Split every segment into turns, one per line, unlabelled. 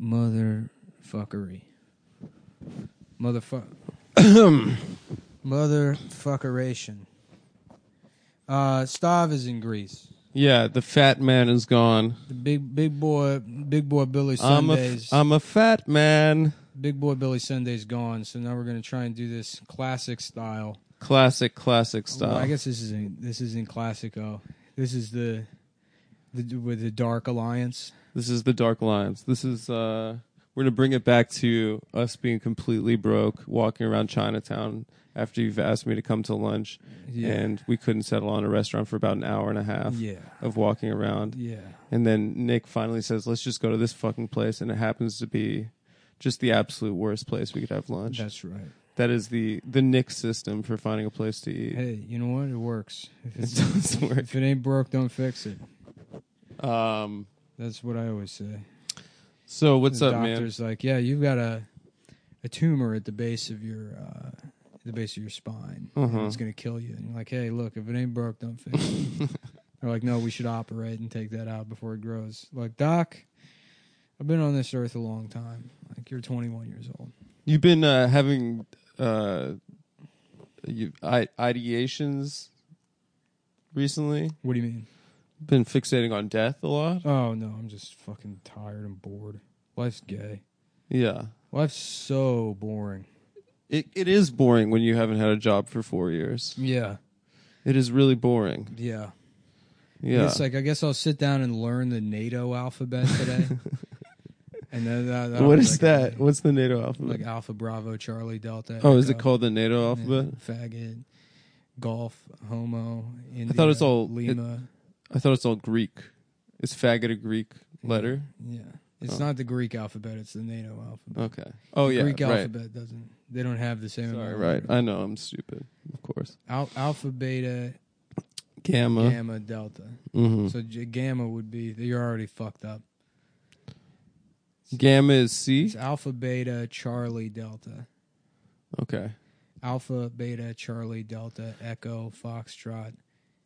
Motherfuckery. Motherfuckeration. Stav is in Greece.
Yeah, the fat man is gone.
The big boy Billy Sunday's.
I'm a fat man.
Big boy Billy Sunday's gone, so now we're gonna try and do this classic style.
Classic style.
Well, I guess this isn't classico. This is the with the Dark Alliance.
This is the Dark Alliance. This is we're gonna bring it back to us being completely broke, walking around Chinatown after you've asked me to come to lunch, and we couldn't settle on a restaurant for about an hour and a half of walking around. Yeah. And then Nick finally says, let's just go to this fucking place, and it happens to be just the absolute worst place we could have lunch.
That's right.
That is the Nick system for finding a place to eat.
Hey, you know what? It works.
It does work.
If it ain't broke, don't fix it. That's what I always say.
So what's up, man?
The doctor's like, yeah, you've got a tumor at the base of your spine. And it's going to kill you. And you're like, hey, look, if it ain't broke, don't fix it. They're like, no, we should operate and take that out before it grows. Like, Doc, I've been on this earth a long time. Like, you're 21 years old.
You've been having ideations recently?
What do you mean?
Been fixating on death a lot?
Oh, no, I'm just fucking tired and bored. Life's gay.
Yeah.
Life's so boring.
It is boring when you haven't had a job for 4 years.
Yeah.
It is really boring.
Yeah.
Yeah.
It's like, I guess I'll sit down and learn the NATO alphabet today. And then
what is that? What's the NATO alphabet?
Like Alpha, Bravo, Charlie, Delta.
Oh, is it called the NATO alphabet?
Faggot, golf, homo, India,
I thought it's all
Lima.
I thought it's all Greek. Is faggot a Greek letter?
Yeah. It's not the Greek alphabet, it's the NATO alphabet.
Okay. Oh,
the
yeah,
Greek
right.
alphabet doesn't. They don't have the same
Sorry,
amount.
right. I know, I'm stupid. Of course.
Alpha, beta,
gamma,
delta.
Mm-hmm.
So gamma would be, you're already fucked up.
Gamma is C?
It's alpha, beta, Charlie, delta.
Okay.
Alpha, beta, Charlie, delta, echo, foxtrot,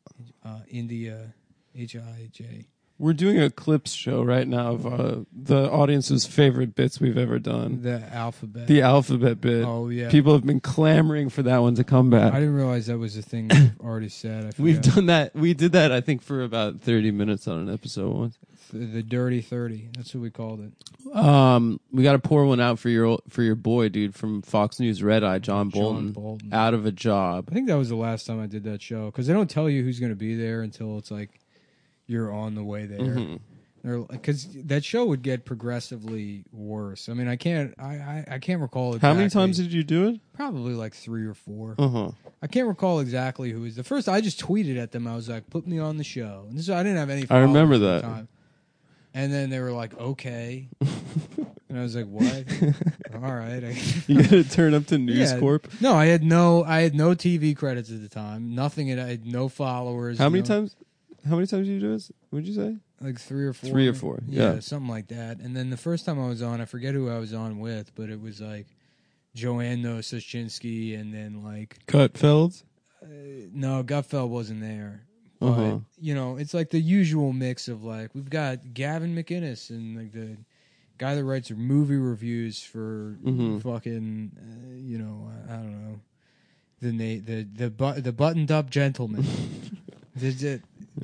India, HIJ.
We're doing a clips show right now of the audience's favorite bits we've ever done.
The alphabet.
The alphabet bit.
Oh, yeah.
People have been clamoring for that one to come back.
I didn't realize that was a thing we've already said.
We've done that. We did that, I think, for about 30 minutes on an episode once.
The Dirty 30. That's what we called it.
We got to pour one out for your boy, dude, from Fox News Red Eye, John Bolton. Out of a job.
I think that was the last time I did that show. Because they don't tell you who's going to be there until it's like you're on the way there. Mm-hmm. Because that show would get progressively worse. I mean, I can't recall exactly.
How many times did you do it?
Probably like 3 or 4. I can't recall exactly who was. The first, I just tweeted at them. I was like, put me on the show. And I didn't have any followers.
I remember
at the
that.
time. And then they were like, okay. And I was like, what? All right.
You got to turn up to News Corp?
No, I had no TV credits at the time. Nothing. I had no followers.
How many times did you do this? What did you say?
Like 3 or 4.
3 or 4. Yeah,
something like that. And then the first time I was on, I forget who I was on with, but it was like Joanne Nososhinsky and then like
Gutfeld?
No, Gutfeld wasn't there. But, you know, it's like the usual mix of like, we've got Gavin McInnes and like the guy that writes movie reviews for fucking, you know, I don't know, the buttoned up gentleman, the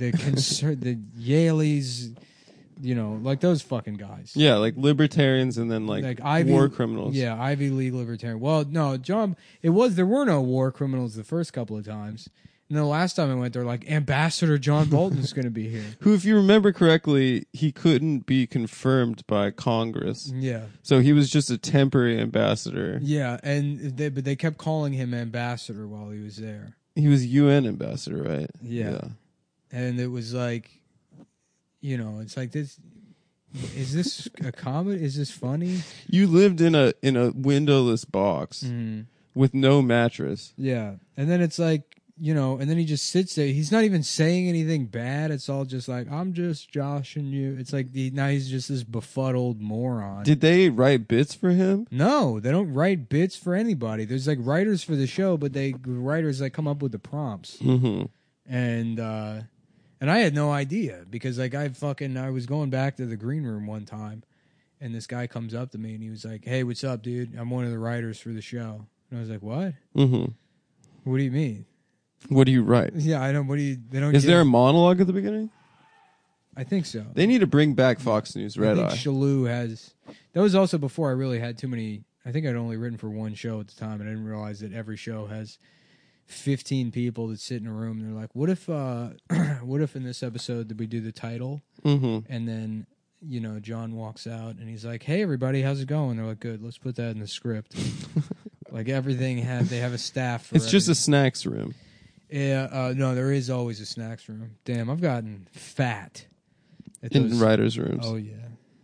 Yaleys, you know, like those fucking guys.
Yeah, like libertarians and then like war criminals.
Yeah, Ivy League libertarian. Well, no, John, there were no war criminals the first couple of times. And the last time I went, they're like, Ambassador John Bolton's going to be here.
Who, if you remember correctly, he couldn't be confirmed by Congress.
Yeah.
So he was just a temporary ambassador.
Yeah, but they kept calling him ambassador while he was there.
He was UN ambassador, right?
Yeah. And it was like, you know, it's like this. Is this a comedy? Is this funny?
You lived in a windowless box with no mattress.
Yeah. And then it's like, you know, and then he just sits there. He's not even saying anything bad. It's all just like, I'm just joshing you. It's like now he's just this befuddled moron.
Did they write bits for him?
No, they don't write bits for anybody. There's like writers for the show, but writers that come up with the prompts.
Mm-hmm.
And I had no idea because like I was going back to the green room one time, and this guy comes up to me and he was like, "Hey, what's up, dude? I'm one of the writers for the show." And I was like, "What?
Mm-hmm.
What do you mean?"
What do you write?
Yeah, I don't. What do you? They don't.
Is
get
there a
it.
monologue at the beginning?
I think so.
They need to bring back Fox News Red
I think
Eye.
Shalhoub has. That was also before I really had too many. I think I'd only written for one show at the time, and I didn't realize that every show has 15 people that sit in a room. And they're like, "What if? What if in this episode did we do the title?"
Mm-hmm.
And then John walks out and he's like, "Hey, everybody, how's it going?" They're like, "Good. Let's put that in the script." Like everything they have a staff. For
It's just a
everything.
snacks room.
Yeah. No, there is always a snacks room. Damn, I've gotten fat. At
In
those-
writers' rooms.
Oh yeah.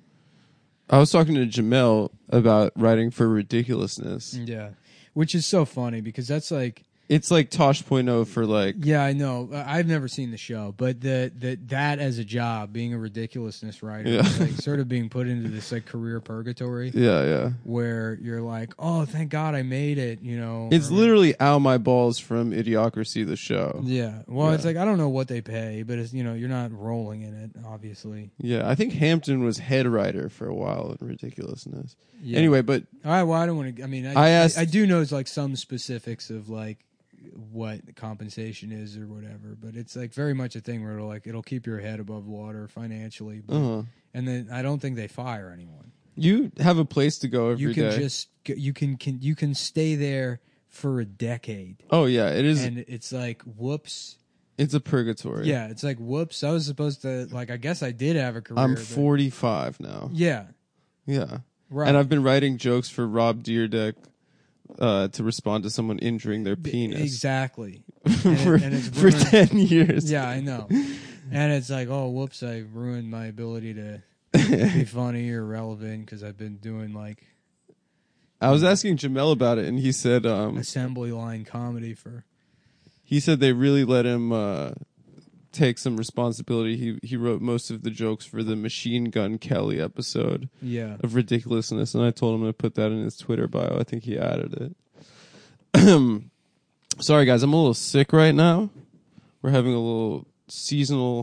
I was talking to Jamel about writing for ridiculousness.
Yeah, which is so funny because that's like,
It's like Tosh.0 for like...
yeah, I know. I've never seen the show, but that as a job, being a ridiculousness writer,
Yeah.
is like sort of being put into this like career purgatory
Yeah.
where you're like, oh, thank God I made it.
It's
or-
literally Ow My Balls from Idiocracy, the show.
Yeah. Well,
Yeah.
it's like I don't know what they pay, but it's you're not rolling in it, obviously.
Yeah, I think Hampton was head writer for a while in Ridiculousness.
Yeah.
Anyway, but
All right. Well, I don't want to. I mean,
I asked-
I do know like some specifics of like what compensation is or whatever, but it's like very much a thing where it'll keep your head above water financially, but, and then I don't think they fire anyone.
you have a place to go every
You can
day.
just you can stay there for a decade,
Oh yeah, it is.
and it's like whoops.
It's a purgatory.
Yeah, it's like whoops. I was supposed to I guess I did have a career.
I'm
but-
45 now.
Yeah,
Yeah,
right.
and I've been writing jokes for Rob Dyrdek to respond to someone injuring their penis
exactly.
for,
and it's
for
ruined-
10 years.
Yeah, I know. And it's like, oh, whoops, I ruined my ability to be funny or relevant because I've been doing like
I was asking Jamel about it, and he said
assembly line comedy for.
they really let him take some responsibility. He wrote most of the jokes for the Machine Gun Kelly episode
Yeah.
of Ridiculousness, and I told him to put that in his Twitter bio. I think he added it. Sorry, guys, I'm a little sick right now. We're having a little seasonal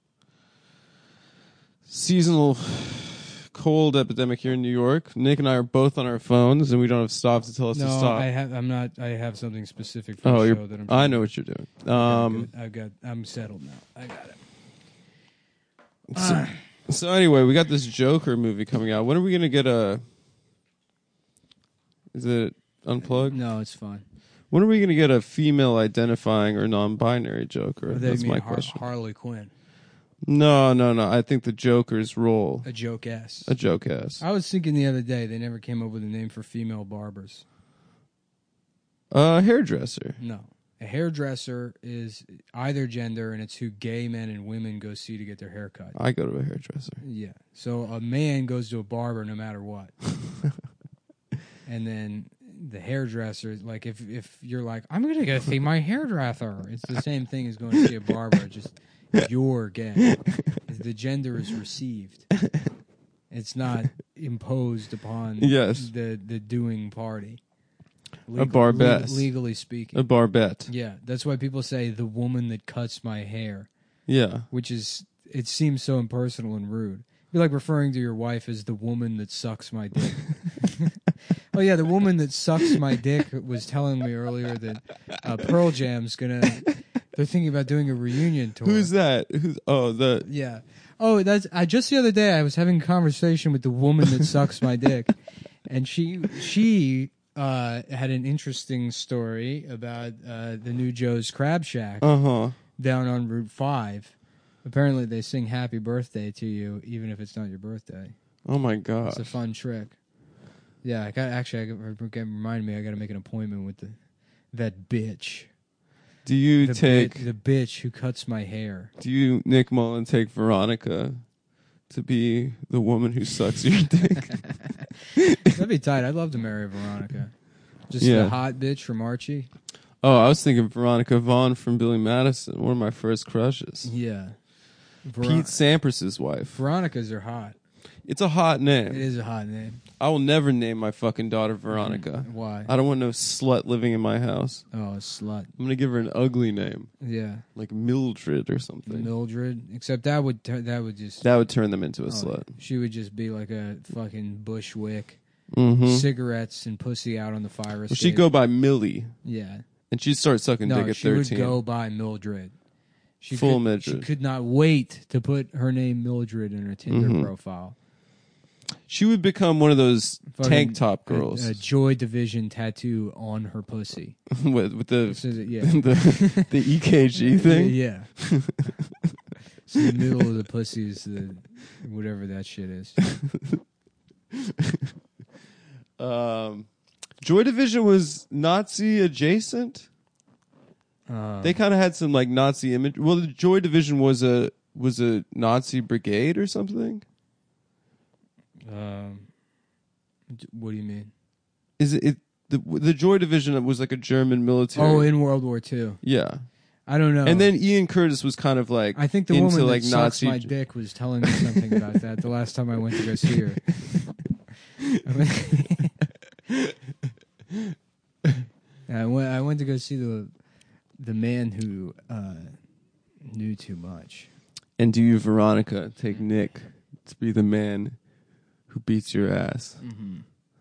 cold epidemic here in New York. Nick and I are both on our phones, and we don't have stops to tell us to
No,
stop.
I'm not. I have something specific for
Oh,
the show that I'm.
I know what you're doing.
I'm settled now. I got it.
So anyway, we got this Joker movie coming out. When are we going to get a... Is it Unplugged?
No, it's fine.
When are we going to get a female identifying or non-binary Joker?
They
That's
mean
my question.
Harley Quinn,
No. I think the Joker's role.
a joke ass.
A joke ass.
I was thinking the other day they never came up with a name for female barbers.
Hairdresser.
No. A hairdresser is either gender, and it's who gay men and women go see to get their hair cut.
I go to a hairdresser.
Yeah. So a man goes to a barber no matter what. And then the hairdresser, like if you're like, I'm going to go see my hairdresser, it's the same thing as going to see a barber, just you're gay. The gender is received. It's not imposed upon
Yes.
the doing party.
A barbette.
Legally speaking.
A barbette.
Yeah, that's why people say the woman that cuts my hair,
Yeah.
which is, it seems so impersonal and rude. It'd be like referring to your wife as the woman that sucks my dick. Oh yeah, the woman that sucks my dick was telling me earlier that Pearl Jam's they're thinking about doing a reunion tour.
Who's that?
Yeah. Oh, just the other day I was having a conversation with the woman that sucks my dick, and she had an interesting story about the new Joe's Crab Shack down on Route 5. Apparently, they sing "Happy Birthday" to you, even if it's not your birthday.
Oh my god.
It's a fun trick. Yeah, I remind me. I got to make an appointment with that bitch.
Do you
the bitch who cuts my hair?
Do you, Nick Mullen, take Veronica to be the woman who sucks your dick?
That'd be tight. I'd love to marry Veronica. Just the hot bitch from Archie.
Oh, I was thinking Veronica Vaughn from Billy Madison, one of my first crushes.
Yeah.
Pete Sampras's wife.
Veronicas are hot.
It's a hot
It
name.
is a hot name.
I will never name my fucking daughter Veronica.
Why?
I don't want no slut living in my house.
Oh, a slut.
I'm gonna give her an ugly name,
Yeah,
like Mildred or something.
Mildred. Except that would just
That would turn them into a slut.
She would just be like a fucking bushwick,
Mm-hmm.
cigarettes and pussy out on the fire escape.
She'd go by Millie,
Yeah.
and she'd start sucking dick
No,
at
she
13.
would go by Mildred. She
Full
could,
Mildred.
She could not wait to put her name Mildred in her Tinder
Mhm.
profile.
She would become one of those
Fucking
tank top girls
A Joy Division tattoo on her pussy.
with the
This is it, yeah.
the EKG thing.
Yeah. So the middle of the pussy is the whatever that shit is.
Joy Division was Nazi adjacent. They kind of had some like Nazi image. Well, the Joy Division was a Nazi brigade or something.
What do you mean?
Is it the Joy Division was like a German military?
Oh, in World War II.
Yeah.
I don't know.
And then Ian Curtis was kind of like
I think the
into
woman that
like
sucks
Nazi.
my dick was telling me something about that the last time I went to go see her. I went to go see the man who knew too much.
And do you, Veronica, take Nick to be the man who beats your ass?
Mm-hmm.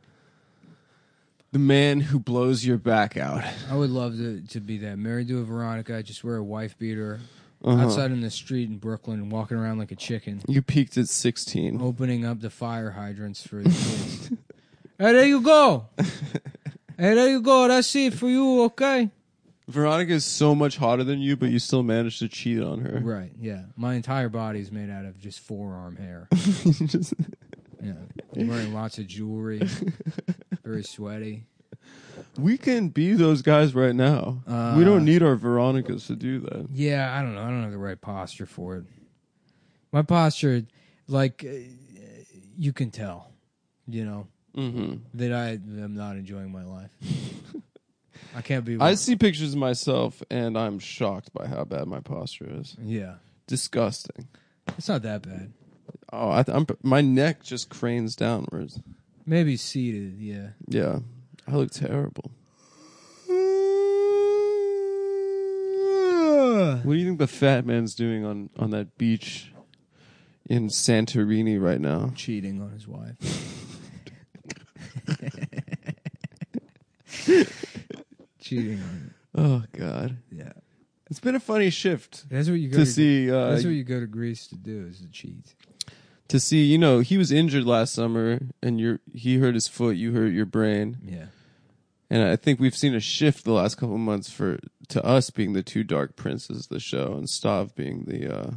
The man who blows your back out.
I would love to be that. Married to a Veronica, just wear a wife beater
Uh-huh.
outside in the street in Brooklyn, walking around like a chicken,
You peaked at 16.
opening up the fire hydrants for the kids. Hey, there you go. Hey, there you go. That's it for you, okay?
Veronica is so much hotter than you, but you still managed to cheat on her.
Right, yeah. My entire body is made out of just forearm hair.
Just-
Yeah. I'm wearing lots of jewelry. Very sweaty.
we can be those guys right now. We don't need our Veronicas to do that.
Yeah, I don't know. I don't have the right posture for it. My posture, like, you can tell,
Mm-hmm.
that I am not enjoying my life. I can't be.
I see pictures of myself, and I'm shocked by how bad my posture is.
Yeah.
Disgusting.
It's not that bad.
Oh, my neck just cranes downwards.
Maybe seated, yeah.
Yeah, I look terrible. What do you think the fat man's doing on that beach in Santorini right now?
Cheating on his wife. Cheating on
Oh God,
it. Yeah.
it's been a funny shift
That's what you go
to see.
That's what you go to Greece to do, is to cheat.
To see, he was injured last summer, and he hurt his foot, you hurt your brain,
Yeah.
and I think we've seen a shift the last couple of months to us being the two dark princes of the show, and Stav being the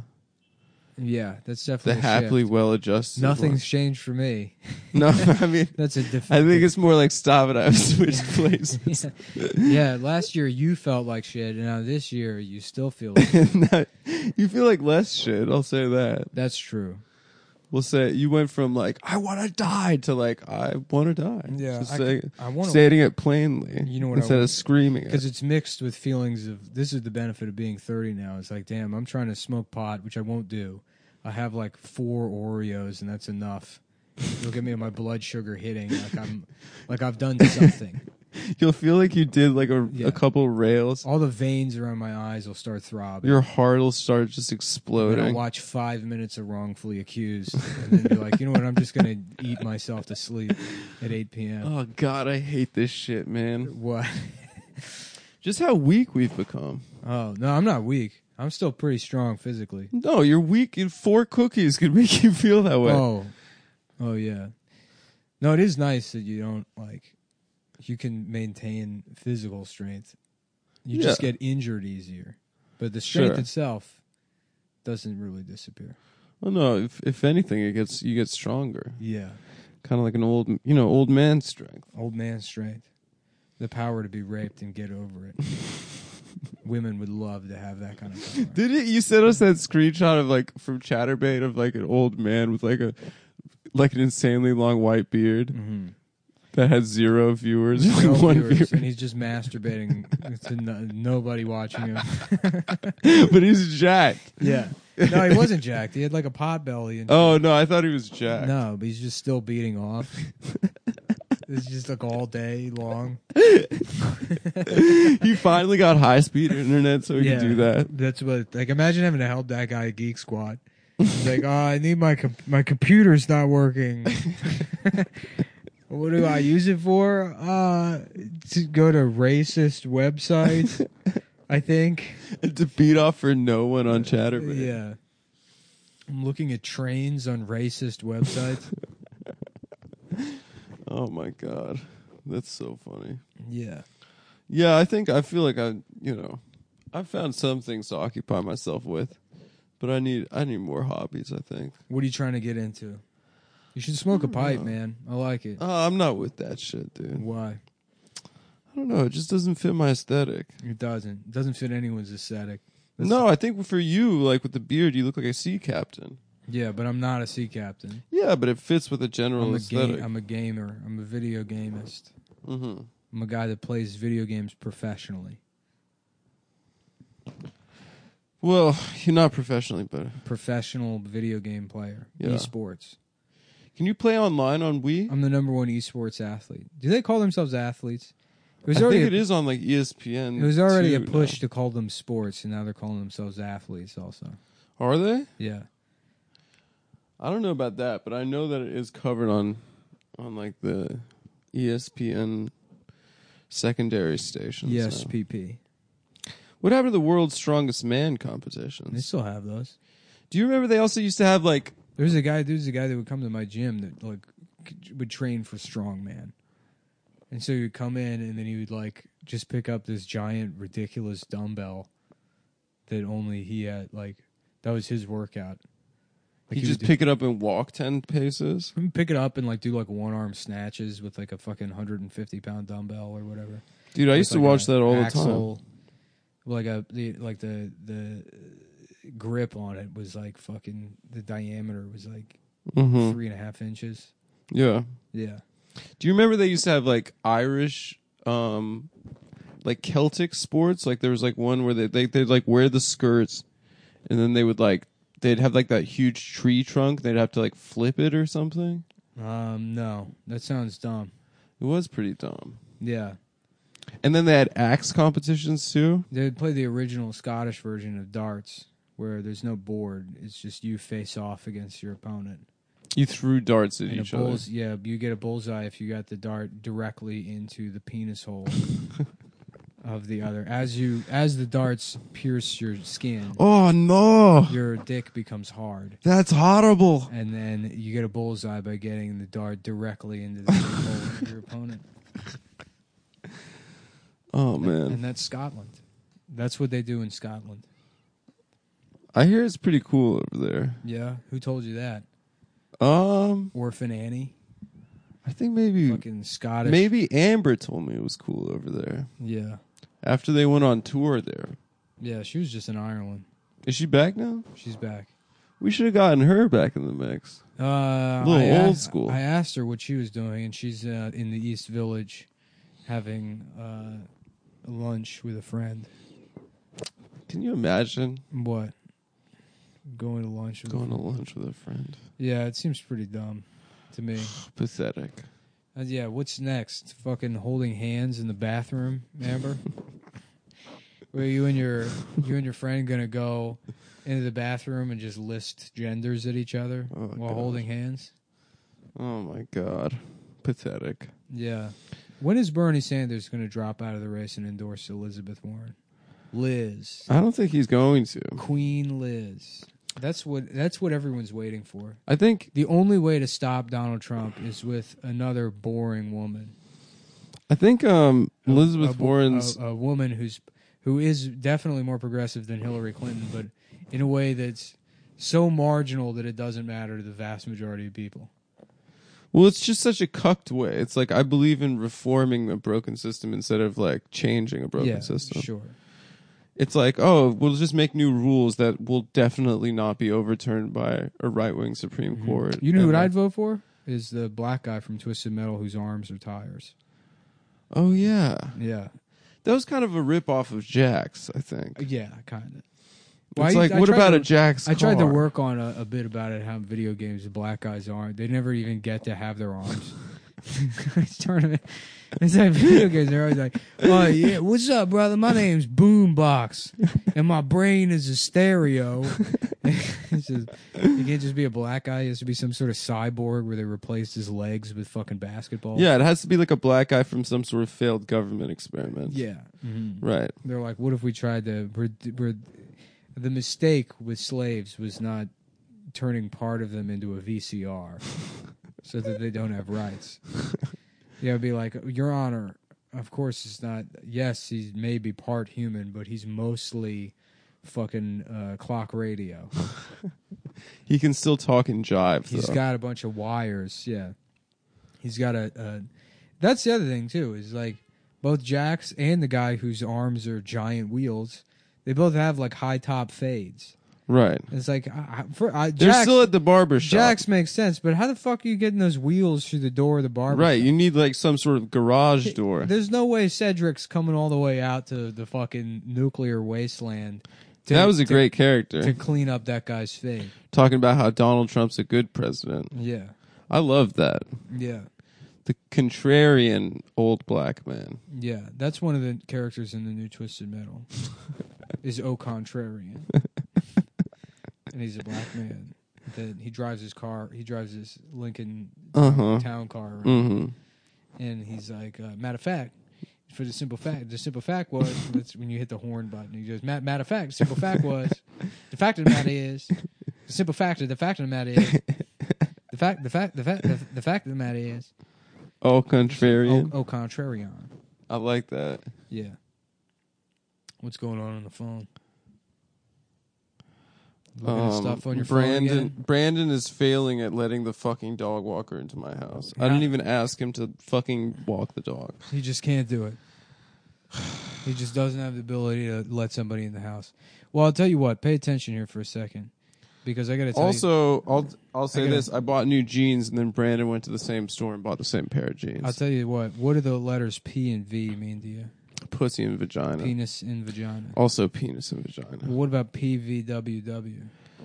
Yeah, that's definitely a
happily
shift.
well-adjusted.
Nothing's changed for me.
No, I mean,
That's a
I
different.
think it's more like Stav and I have switched places.
Yeah, last year you felt like shit, and now this year you still feel like
Not- you feel like less shit. I'll say that.
That's true.
We'll say you went from like I want to die to like I want to die.
Yeah,
Just
I want to,
stating it plainly.
You know what I
instead
want-
of screaming
because
it.
it's mixed with feelings of, this is the benefit of being 30 now. It's like, damn, I'm trying to smoke pot, which I won't do. I have like 4 Oreos, and that's enough. Look at me, my blood sugar hitting like I've done something.
You'll feel like you did like
Yeah.
a couple rails.
All the veins around my eyes will start throbbing.
Your heart will start just
And I'll
exploding.
watch 5 minutes of Wrongfully Accused, and then be like, you know what? I'm just gonna eat myself to sleep at 8 p.m.
Oh God, I hate this shit, man.
What?
Just how weak we've become.
Oh no, I'm not weak. I'm still pretty strong physically.
No, you're weak, and 4 cookies could make you feel that way.
Oh yeah. No, it is nice that you don't you can maintain physical strength. You just
Yeah.
get injured easier, but the strength
Sure.
itself doesn't really disappear.
Oh no, if anything, you get stronger.
Yeah,
Kind of like an old man strength.
old man strength, the power to be raped and get over it. Women would love to have that kind of power.
Did it? You sent us that screenshot of from Chatterbait of like an old man with like an insanely long white beard
Mm-hmm.
that had 0 viewers,
No
like 1
viewers,
viewer,
and he's just masturbating to nobody watching him.
but he's jacked.
Yeah. No, he wasn't jacked. He had like a pot belly. And
Oh no, I thought he was jacked.
no, but he's just still beating off. It's just like all day long.
He finally got high speed internet so he could do that.
That's what. Like, imagine having to help that guy at Geek Squad. He's like, oh, I need my computer's not working. What do I use it for? To go to racist websites, I think.
To beat off for no one on Chatterbait.
Yeah. I'm looking at trains on racist websites.
Oh my god. That's so funny.
Yeah.
Yeah, I feel like I've found some things to occupy myself with. But I need more hobbies, I think.
What are you trying to get into? You should smoke a pipe, man. I like it.
I'm not with that shit, dude.
Why?
I don't know. It just doesn't fit my aesthetic.
It doesn't. It doesn't fit anyone's aesthetic.
No, I think for you, like with the beard, you look like a sea captain.
Yeah, but I'm not a sea captain.
Yeah, but it fits with a general aesthetic.
I'm a gamer. I'm a video gamist. Mm-hmm. I'm a guy that plays video games professionally.
Well, you're not professionally, but
professional video game player. Yeah. Esports.
Can you play online on Wii?
I'm the #1 esports athlete. Do they call themselves athletes?
I think it is on like ESPN.
It was already a push to call them sports, and now they're calling themselves athletes also.
Are they?
Yeah.
I don't know about that, but I know that it is covered on like the ESPN secondary stations.
Yes, PP.
What happened to the World's Strongest Man competitions?
They still have those.
Do you remember they also used to have like...
There's a guy that would come to my gym that like would train for strongman. And so he would come in and then he would like just pick up this giant ridiculous dumbbell that only he had, like that was his workout. Like
he just pick it up and walk 10 paces?
Pick it up and like do like one-arm snatches with like a fucking 150-pound dumbbell or whatever.
Dude, I used to watch that all the time.
Like the grip on it was like fucking, the diameter was like 3.5 inches.
Yeah.
Yeah.
Do you remember they used to have like Irish, like Celtic sports? Like there was like one where they'd like wear the skirts, and then they'd have like that huge tree trunk. They'd have to like flip it or something.
No, that sounds dumb.
It was pretty dumb.
Yeah.
And then they had axe competitions too.
They would play the original Scottish version of darts, where there's no board. It's just you face off against your opponent.
You threw darts at each other.
Yeah, you get a bullseye if you got the dart directly into the penis hole of the other. As the darts pierce your skin.
Oh no!
Your dick becomes hard.
That's horrible.
And then you get a bullseye by getting the dart directly into the hole of your opponent.
Oh man!
And that's Scotland. That's what they do in Scotland.
I hear it's pretty cool over there.
Yeah, who told you that?
Orphan
Annie.
I think maybe
fucking Scottish.
Maybe Amber told me it was cool over there.
Yeah.
After they went on tour there.
Yeah, she was just in Ireland.
Is she back now?
She's back.
We should have gotten her back in the mix. A little old school.
I asked her what she was doing, and she's in the East Village having lunch with a friend.
Can you imagine?
What? Going to lunch
with a friend.
Yeah, it seems pretty dumb to me.
Pathetic.
Yeah, what's next? Fucking holding hands in the bathroom, Amber? Were you and your friend gonna go into the bathroom and just list genders at each other while holding hands?
Oh my god. Pathetic.
Yeah. When is Bernie Sanders gonna drop out of the race and endorse Elizabeth Warren? Liz.
I don't think he's going to.
Queen Liz. That's what everyone's waiting for.
I think
the only way to stop Donald Trump is with another boring woman.
I think Elizabeth Warren's
a woman who is definitely more progressive than Hillary Clinton, but in a way that's so marginal that it doesn't matter to the vast majority of people.
Well, it's just such a cucked way. It's like I believe in reforming a broken system instead of like changing a broken system.
Sure.
It's like, oh, we'll just make new rules that will definitely not be overturned by a right-wing Supreme Court.
You know what I'd vote for? Is the black guy from Twisted Metal whose arms are tires.
Oh, yeah.
Yeah.
That was kind of a rip-off of Jax, I think.
Yeah, kind of. Well,
It's like, what about a Jack's car?
I tried to work on a bit about it, how video games black guys aren't. They never even get to have their arms. It's like video games. They're always like, "Oh yeah, what's up, brother? My name's Boombox, and my brain is a stereo." It's just, you can't just be a black guy. He has to be some sort of cyborg where they replaced his legs with fucking basketball.
Yeah, it has to be like a black guy from some sort of failed government experiment.
Yeah, mm-hmm.
Right.
They're like, what if we tried to? The mistake with slaves was not turning part of them into a VCR, so that they don't have rights. Yeah, it'd be like, Your Honor, of course it's not. Yes, he's maybe part human, but he's mostly fucking clock radio.
He can still talk and jive.
He's got a bunch of wires. Yeah, he's got a. That's the other thing too. Is like both Jax and the guy whose arms are giant wheels. They both have like high top fades.
Right.
It's like
they're still at the barber shop.
Jax makes sense, but how the fuck are you getting those wheels through the door of the barber
Right,
shop?
you need like some sort of garage door.
There's no way Cedric's coming all the way out to the fucking nuclear wasteland.
That was a great character.
To clean up that guy's fade.
Talking about how Donald Trump's a good president.
Yeah.
I love that.
Yeah.
The contrarian old black man.
Yeah, that's one of the characters in the new Twisted Metal. Is Au Contrarian. And he's a black man. That he drives his car. He drives his Lincoln town car around.
Mm-hmm.
And he's like, matter of fact, the simple fact was, that's when you hit the horn button. He goes, matter of fact, the simple fact was, the fact of the matter is, the fact of the matter is, the fact of the matter is.
Au contrarian.
Au contrarian.
I like that.
Yeah. What's going on the phone? Looking at stuff on your phone again?
Brandon is failing at letting the fucking dog walker into my house. I didn't even ask him to fucking walk the dog.
He just can't do it. He just doesn't have the ability to let somebody in the house. Well, I'll tell you what. Pay attention here for a second, because I got to tell you.
Also, I'll say this: I bought new jeans, and then Brandon went to the same store and bought the same pair of jeans.
I'll tell you what. What do the letters P and V mean to you?
Pussy and vagina.
Penis and vagina.
Also penis and vagina.
Well, what about PVWW?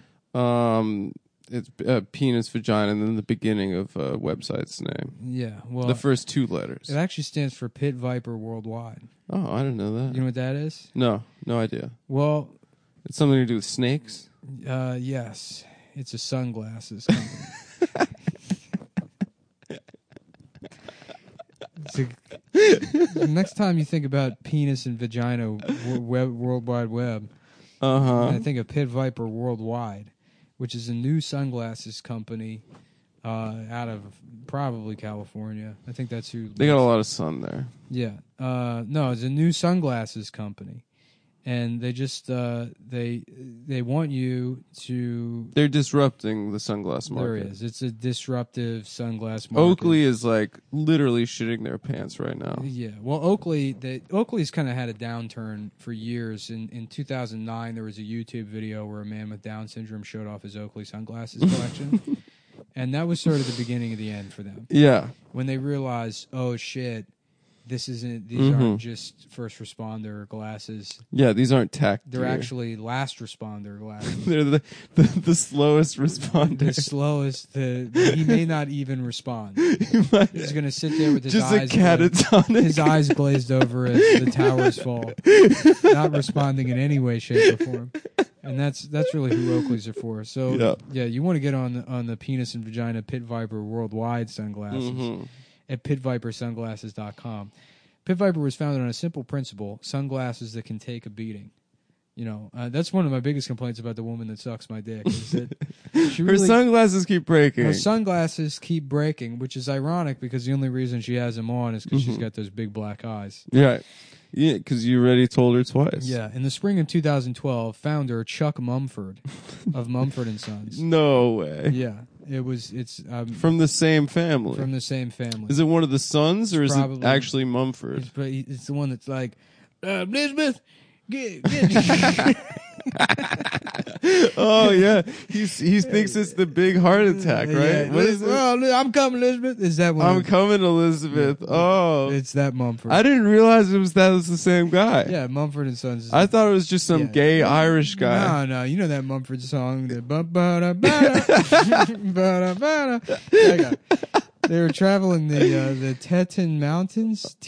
It's penis, vagina, and then the beginning of a website's name.
Yeah, well,
the first two letters.
It actually stands for Pit Viper Worldwide.
Oh, I didn't know that.
You know what that is?
No idea.
Well,
it's something to do with snakes?
Yes. It's a sunglasses company. Next time you think about penis and vagina World Wide Web, I think of Pit Viper Worldwide, which is a new sunglasses company out of probably California. I think that's who.
They got a lot of sun there.
Yeah. No, it's a new sunglasses company. And they just they want you to.
They're disrupting the sunglass market.
There is. It's a disruptive sunglass market.
Oakley is like literally shitting their pants right now.
Yeah. Well, Oakley's kind of had a downturn for years. In 2009, there was a YouTube video where a man with Down syndrome showed off his Oakley sunglasses collection, and that was sort of the beginning of the end for them.
Yeah.
When they realized, oh shit. These aren't just first responder glasses.
Yeah, these aren't tech.
They're actually last responder glasses.
They're the slowest responder.
The slowest. He may not even respond. He's going to sit there with his
just
eyes.
Just a catatonic.
His eyes glazed over as the towers fall, not responding in any way, shape, or form. And that's really who Oakleys are for. So yeah, you want to get on the penis and vagina Pit Viper Worldwide sunglasses. Mm-hmm. At pitvipersunglasses.com. Pit Viper was founded on a simple principle: sunglasses that can take a beating. You know, that's one of my biggest complaints about the woman that sucks my dick. Is that
her sunglasses keep breaking.
Her sunglasses keep breaking, which is ironic because the only reason she has them on is because she's got those big black eyes.
Yeah, because you already told her twice.
Yeah, in the spring of 2012, founder Chuck Mumford of Mumford & Sons.
No way.
Yeah. It's
from the same family.
From the same family.
Is it one of the sons, or is it actually Mumford?
It's the one that's like, Elizabeth, get
Oh yeah, he thinks it's the big heart attack, right?
Yeah.
What is it?
Well, I'm coming, Elizabeth. Is that one?
I'm coming, Elizabeth.
Yeah.
Oh,
It's that Mumford.
I didn't realize that was the same guy.
Yeah, Mumford and Sons.
I thought it was just some
Yeah.
gay Irish guy.
No, you know that Mumford song. The ba-da-ba-da. They were traveling the Teton Mountains.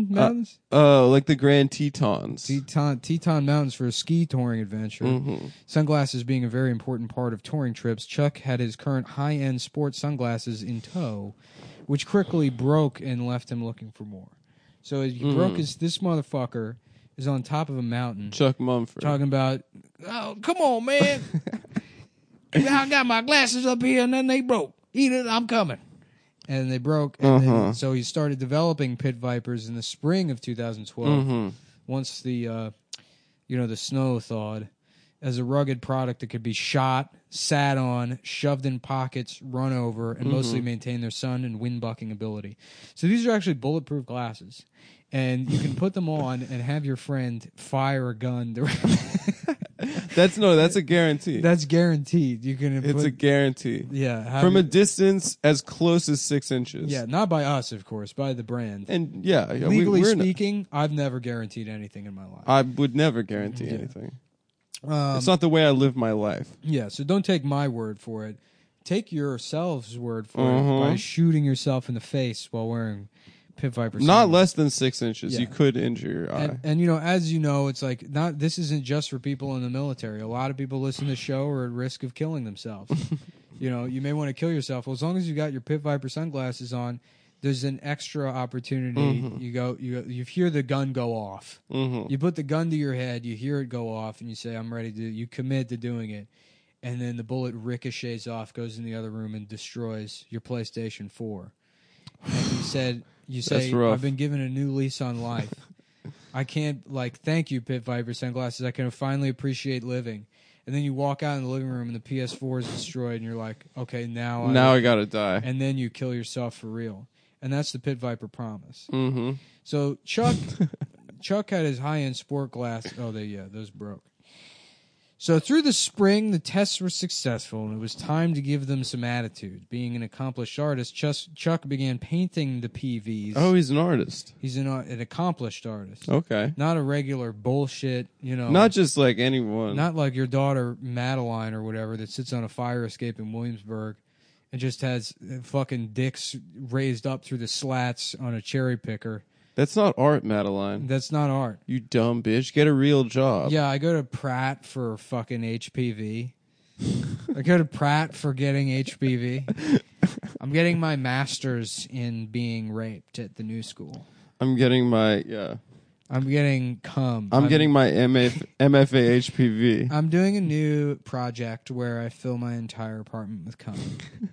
Like the Grand Tetons.
Teton Mountains for a ski touring adventure.
Mm-hmm.
Sunglasses being a very important part of touring trips, Chuck had his current high-end sports sunglasses in tow, which quickly broke and left him looking for more. So he broke this motherfucker is on top of a mountain.
Chuck Mumford.
Talking about, oh, come on, man. I got my glasses up here and then they broke. Eat it, I'm coming. And they broke. And then, so he started developing Pit Vipers in the spring of 2012. Once the snow thawed, as a rugged product that could be shot, sat on, shoved in pockets, run over, and mostly maintain their sun and wind bucking ability. So these are actually bulletproof glasses. And you can put them on and have your friend fire a gun.
That's a guarantee.
That's guaranteed.
It's a guarantee.
Yeah.
From a distance as close as 6 inches.
Yeah, not by us, of course, by the brand.
And yeah,
legally speaking, I've never guaranteed anything in my life.
I would never guarantee anything. It's not the way I live my life.
Yeah, so don't take my word for it. Take yourselves' word for it by shooting yourself in the face while wearing Pit Viper sunglasses.
Not less than 6 inches.
Yeah.
You could injure your eye.
And as you know, it's like this isn't just for people in the military. A lot of people listen to the show are at risk of killing themselves. You may want to kill yourself. Well, as long as you got your Pit Viper sunglasses on, there's an extra opportunity. You hear the gun go off. You put the gun to your head, you hear it go off, and you say, I'm ready to, you commit to doing it. And then the bullet ricochets off, goes in the other room, and destroys your PlayStation 4. And you say, I've been given a new lease on life. I can't, thank you, Pit Viper sunglasses. I can finally appreciate living. And then you walk out in the living room and the PS4 is destroyed, and you're like, okay, now
I gotta die.
And then you kill yourself for real. And that's the Pit Viper promise.
Mm-hmm.
So Chuck had his high-end sport glass. Oh, those broke. So through the spring, the tests were successful, and it was time to give them some attitude. Being an accomplished artist, Chuck began painting the PVs.
Oh, he's an artist.
He's an accomplished artist.
Okay.
Not a regular bullshit,
Not just like anyone.
Not like your daughter, Madeline, or whatever, that sits on a fire escape in Williamsburg and just has fucking dicks raised up through the slats on a cherry picker.
That's not art, Madeline.
That's not art.
You dumb bitch. Get a real job.
Yeah, I go to Pratt for fucking HPV. I go to Pratt for getting HPV. I'm getting my master's in being raped at the new school.
I'm getting my,
I'm getting cum.
I'm getting my MFA HPV.
I'm doing a new project where I fill my entire apartment with cum.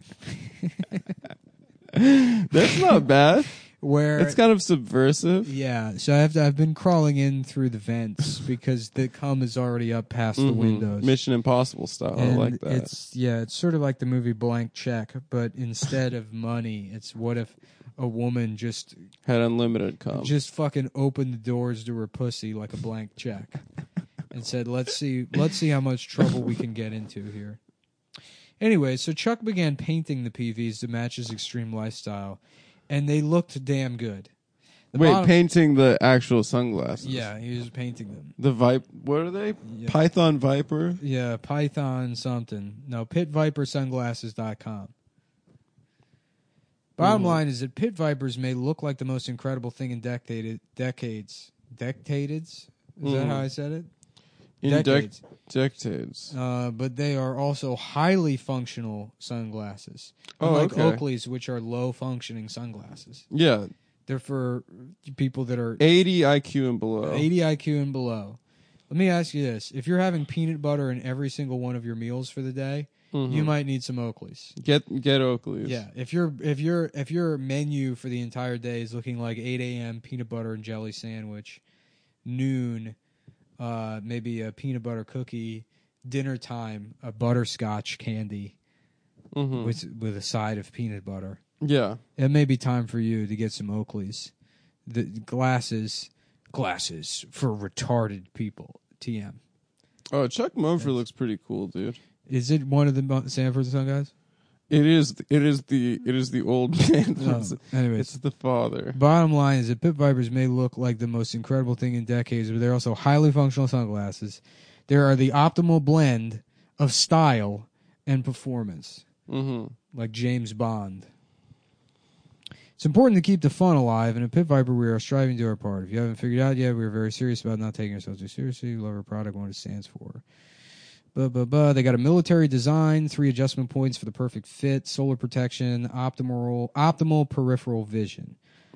That's not bad.
Where
it's kind of subversive.
Yeah, so I've been crawling in through the vents because the cum is already up past the windows.
Mission Impossible style.
And
I like that.
It's sort of like the movie Blank Check, but instead of money, it's what if a woman just
had unlimited cum.
Just fucking opened the doors to her pussy like a blank check and said, let's see how much trouble we can get into here. Anyway, so Chuck began painting the PVs to match his extreme lifestyle. And they looked damn good.
Painting the actual sunglasses.
Yeah, he was painting them.
What are they?
Yeah.
Python Viper?
Yeah, Python something. No, pitvipersunglasses.com. Bottom line is that Pit Vipers may look like the most incredible thing in decades. Decades? Is that how I said it?
Decades.
But they are also highly functional sunglasses.
Unlike
Oakley's, which are low-functioning sunglasses.
Yeah.
They're for people that are
80 IQ and below.
80 IQ and below. Let me ask you this. If you're having peanut butter in every single one of your meals for the day, you might need some Oakley's.
Get Oakley's.
Yeah. If your menu for the entire day is looking like 8 a.m. peanut butter and jelly sandwich, noon, maybe a peanut butter cookie, dinner time, a butterscotch candy with a side of peanut butter.
Yeah.
It may be time for you to get some Oakley's. The glasses for retarded people. TM.
Oh, Chuck Mofer looks pretty cool, dude.
Is it one of the Sanford and Son guys?
It is the old man.
Anyways,
It's the father.
Bottom line is that Pit Vipers may look like the most incredible thing in decades, but they're also highly functional sunglasses. They are the optimal blend of style and performance, like James Bond. It's important to keep the fun alive, and at Pit Viper, we are striving to do our part. If you haven't figured out yet, we are very serious about not taking ourselves too seriously. We love our product, what it stands for. They got a military design, 3 adjustment points for the perfect fit, solar protection, optimal peripheral vision.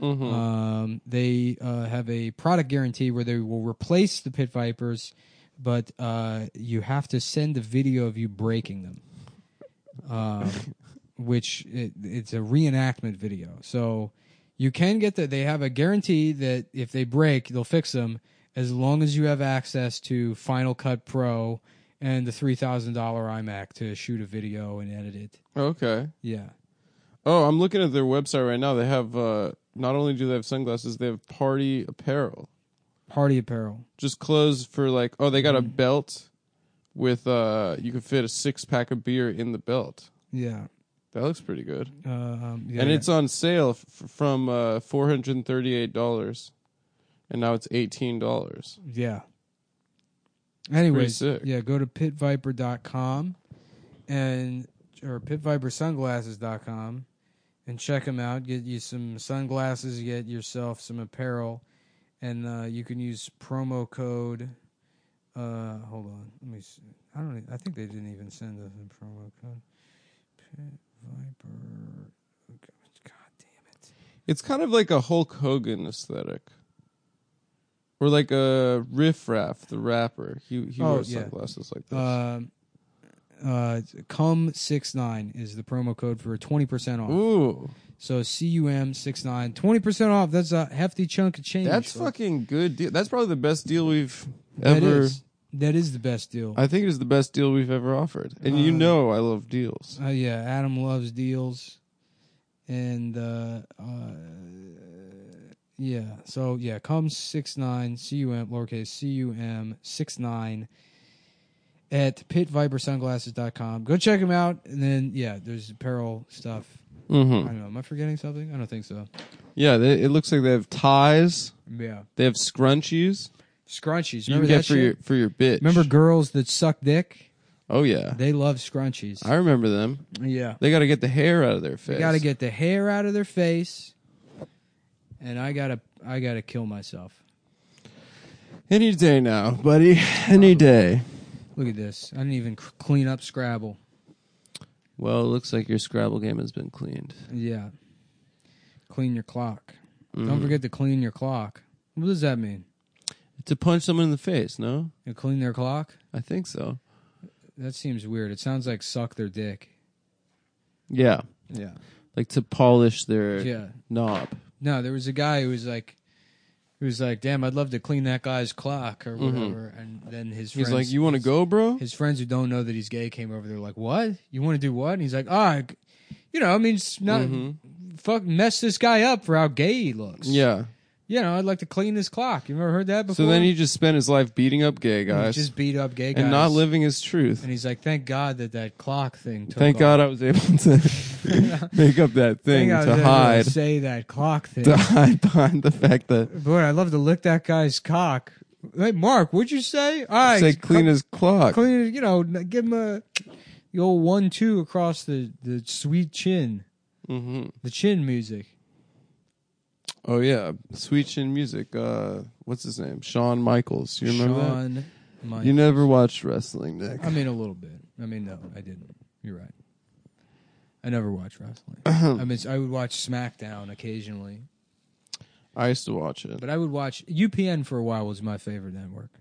They have a product guarantee where they will replace the Pit Vipers, but you have to send a video of you breaking them, which it's a reenactment video. So you can get that. They have a guarantee that if they break, they'll fix them as long as you have access to Final Cut Pro and the $3,000 iMac to shoot a video and edit it.
Okay.
Yeah.
Oh, I'm looking at their website right now. They have not only do they have sunglasses, they have party apparel.
Party apparel.
Just clothes for like. Oh, they got a belt with you can fit a 6-pack of beer in the belt.
Yeah.
That looks pretty good.
Yeah,
and it's on sale from $438, and now it's $18.
Yeah. Anyways,
sick.
yeah, go to pitviper.com or pitvipersunglasses.com and check them out. Get you some sunglasses, get yourself some apparel, and you can use promo code. Hold on, let me see. I think they didn't even send us a promo code. Pit Viper. God damn it!
It's kind of like a Hulk Hogan aesthetic. Or like a Riff Raff, the rapper. He wears sunglasses like this.
CUM69 is the promo code for 20% off.
Ooh.
So CUM69, 20% off. That's a hefty chunk of change.
That's fucking good deal. That's probably the best deal we've
That
ever.
That is the best deal.
I think it is the best deal we've ever offered. And you know I love deals.
Yeah, Adam loves deals. And yeah, so yeah, CUM69, CUM, lowercase CUM 69 at pitvipersunglasses.com. Go check them out, and then yeah, there's apparel stuff. I don't know. Am I forgetting something? I don't think so.
Yeah, it looks like they have ties.
Yeah,
they have scrunchies.
Scrunchies.
You
Remember
can
that
get for your bitch.
Remember girls that suck dick?
Oh yeah,
they love scrunchies.
I remember them.
Yeah,
they got to get the hair out of their face.
They got to get the hair out of their face. And I gotta kill myself.
Any day now, buddy. Any day.
Look at this. I didn't even clean up Scrabble.
Well, it looks like your Scrabble game has been cleaned.
Yeah. Clean your clock. Don't forget to clean your clock. What does that mean?
To punch someone in the face, no?
And clean their clock?
I think so.
That seems weird. It sounds like suck their dick.
Yeah.
Yeah.
Like to polish their knob.
No, there was a guy who was like, damn, I'd love to clean that guy's clock or whatever. And then his friends...
He's like, you want to go, bro?
His friends who don't know that he's gay came over. They're like, what? You want to do what? And he's like, it's not... Fuck, mess this guy up for how gay he looks.
Yeah.
I'd like to clean his clock. You ever heard that before?
So then he just spent his life beating up gay guys.
He just beat up gay guys.
And not living his truth.
And he's like, thank God that clock thing took
Thank
off.
God I was able to make up that thing to hide.
Say that clock thing.
To hide behind the fact that...
Boy, I'd love to lick that guy's cock. Hey, Mark, what'd you say? All right.
Say clean his clock.
Clean, give him the old 1-2 across the sweet chin. The chin music.
Oh, yeah. Sweet Chin Music. What's his name? Shawn Michaels. You remember that? Michaels. You never watched wrestling, Nick.
I mean, a little bit. I mean, no, I didn't. You're right. I never watched wrestling. I would watch SmackDown occasionally.
I used to watch it.
But I would watch... UPN for a while was my favorite network.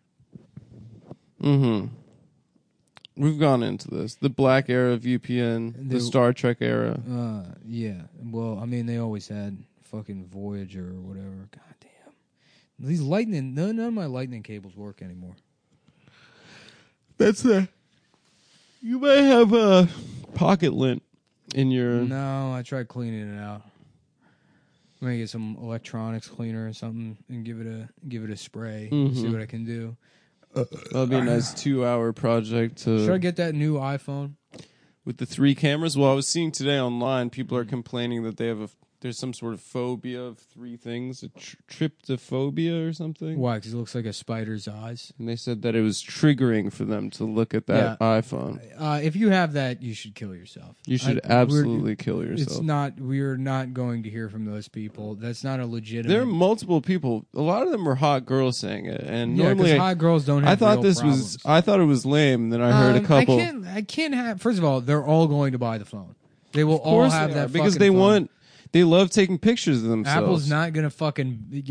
We've gone into this. The black era of UPN. The Star Trek era.
Yeah. Well, I mean, they always had... fucking Voyager or whatever. God damn. These lightning, none of my lightning cables work anymore.
That's you might have a pocket lint in your...
No, I tried cleaning it out. I'm gonna get some electronics cleaner or something and give it a spray. See what I can do.
That'll be a nice 2-hour project
Should I
to
get that new iPhone?
with the 3 cameras. Well, I was seeing today online, people are complaining that they have there's some sort of phobia of 3 things, a tryptophobia or something.
Why? Because it looks like a spider's eyes.
And they said that it was triggering for them to look at that iPhone.
If you have that, you should kill yourself.
You should absolutely kill yourself.
It's not. We're not going to hear from those people. That's not a legitimate.
There are multiple people. A lot of them were hot girls saying it, and
Yeah,
normally
because hot girls don't have.
I thought
real
this
problems.
I thought it was lame. Then I heard a couple.
I can't have. First of all, they're all going to buy the phone. They will
Of
all
course
have
they are,
that
because
fucking
they
phone.
want. They love taking pictures of themselves.
Apple's not gonna fucking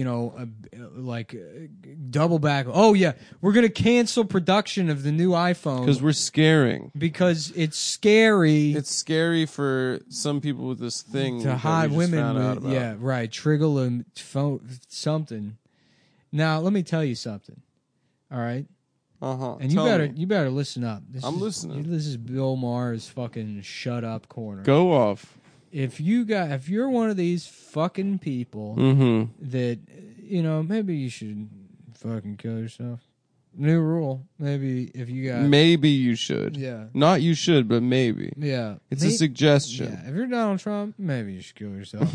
double back. Oh yeah, we're gonna cancel production of the new iPhone
because we're scaring.
because it's scary.
It's scary for some people with this thing
to hide women with,
with.
yeah, right, trigger and something. Now let me tell you something. All right, and you better listen up.
I'm listening.
This is Bill Maher's fucking shut up corner.
Go off.
If you're one of these fucking people that maybe you should fucking kill yourself. New rule. Maybe if you got
maybe you should.
Yeah.
Not you should, but maybe.
Yeah.
It's a suggestion.
Yeah. If you're Donald Trump, maybe you should kill yourself.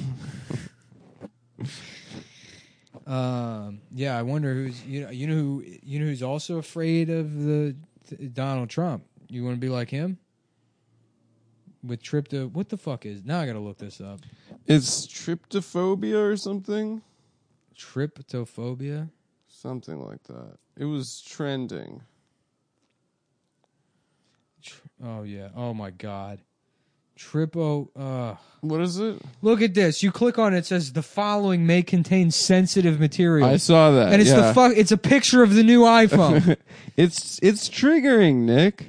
Yeah, I wonder who's who's also afraid of the Donald Trump. You want to be like him? With what the fuck is? Now I gotta look this up.
It's tryptophobia or something?
Tryptophobia?
Something like that. It was trending.
Oh yeah. Oh my god. What
is it?
Look at this. You click on it, it says the following may contain sensitive material.
I saw that.
And it's it's a picture of the new iPhone.
It's triggering, Nick.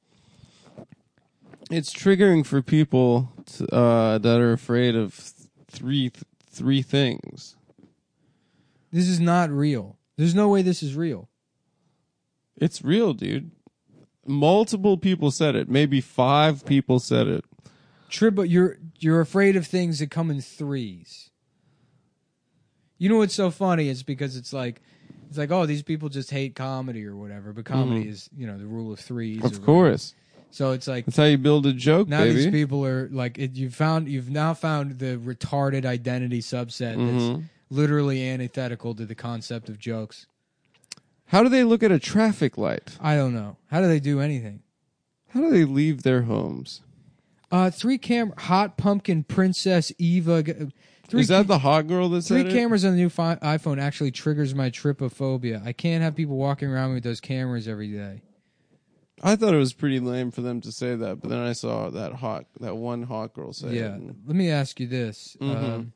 It's triggering for people that are afraid of three things.
This is not real. There's no way this is real.
It's real, dude. Multiple people said it. Maybe 5 people said it.
But you're afraid of things that come in threes. You know what's so funny? It's because it's like, oh, these people just hate comedy or whatever. But comedy is, the rule of threes.
Of course.
So it's like
that's how you build a joke.
Now
baby.
These people are like you've now found the retarded identity subset that's literally antithetical to the concept of jokes.
How do they look at a traffic light?
I don't know. How do they do anything?
How do they leave their homes?
3 camera hot pumpkin princess Eva.
Is that the hot girl that said
3 cameras on the new iPhone actually triggers my trypophobia. I can't have people walking around with those cameras every day.
I thought it was pretty lame for them to say that, but then I saw that one hot girl say it.
Yeah. Let me ask you this. Can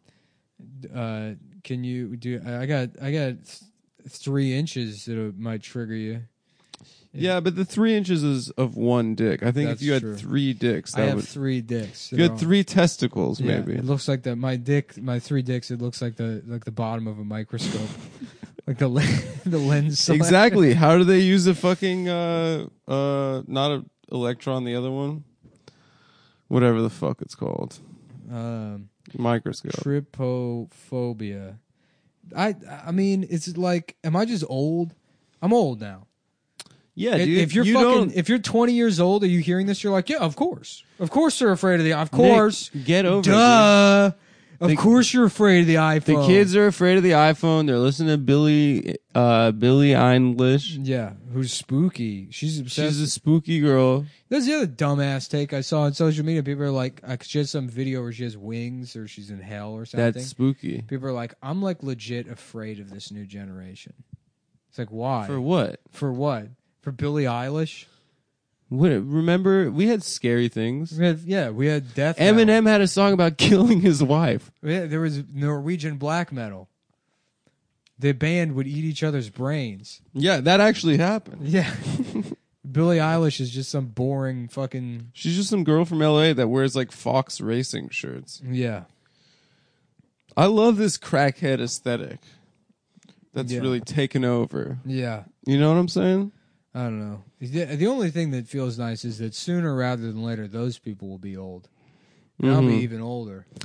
you do? I got 3 inches that might trigger you.
Yeah, but the 3 inches is of one dick. I think
That's
if you had
true.
3 dicks,
I have 3 dicks.
If you had 3 testicles, maybe.
It looks like my 3 dicks. It looks like the bottom of a microscope. Like the lens selection.
Exactly. How do they use a fucking not a electron, the other one? Whatever the fuck it's called. Microscope.
Trypophobia. I mean, it's like, am I just old? I'm old now.
Yeah, dude.
If you're 20 years old, are you hearing this? You're like, yeah, of course they're afraid of the. Of course,
Nick, get over
it. Of course you're afraid of the iPhone.
The kids are afraid of the iPhone. They're listening to Billie Eilish.
Yeah, who's spooky. She's obsessed.
She's a spooky girl.
That's the other dumbass take I saw on social media. People are like, she has some video where she has wings or she's in hell or something.
That's spooky.
People are like, I'm like legit afraid of this new generation. It's like, why?
For what?
For what? For Billie Eilish?
Remember, we had scary things.
We had death
Eminem
metal.
had a song about killing his wife.
Yeah, there was Norwegian black metal. The band would eat each other's brains.
Yeah, that actually happened.
Yeah. Billie Eilish is just some boring fucking...
She's just some girl from L.A. that wears like Fox Racing shirts.
Yeah.
I love this crackhead aesthetic that's really taken over.
Yeah.
You know what I'm saying?
I don't know. The only thing that feels nice is that sooner rather than later, those people will be old. And I'll be even older.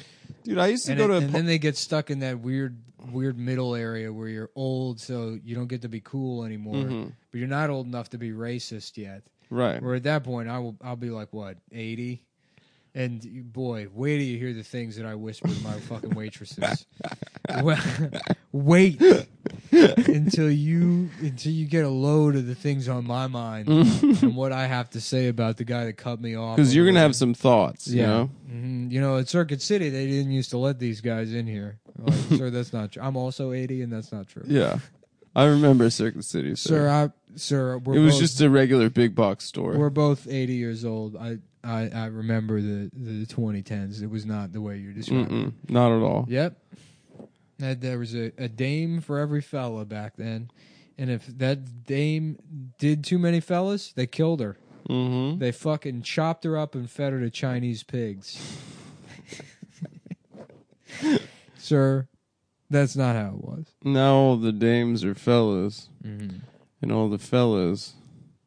Dude, I used to
And,
go to
and then they get stuck in that weird middle area where you're old, so you don't get to be cool anymore, but you're not old enough to be racist yet.
Right.
Where at that point, I'll be like, what, 80? And boy, wait till you hear the things that I whisper to my fucking waitresses. Well, wait until you get a load of the things on my mind and what I have to say about the guy that cut me off.
Because you're gonna have some thoughts, you know.
Mm-hmm. You know, at Circuit City, they didn't used to let these guys in here. Like, sir, that's not true. I'm also 80, and that's not true.
Yeah, I remember Circuit City, sir.
Sir,
it was just a regular big box store.
We're both 80 years old. I remember the 2010s. It was not the way you're describing.
Not at all.
Yep. There was a dame for every fella back then. And if that dame did too many fellas, they killed her. Mm-hmm. They fucking chopped her up and fed her to Chinese pigs. Sir, that's not how it was.
Now all the dames are fellas. Mm-hmm. And all the fellas...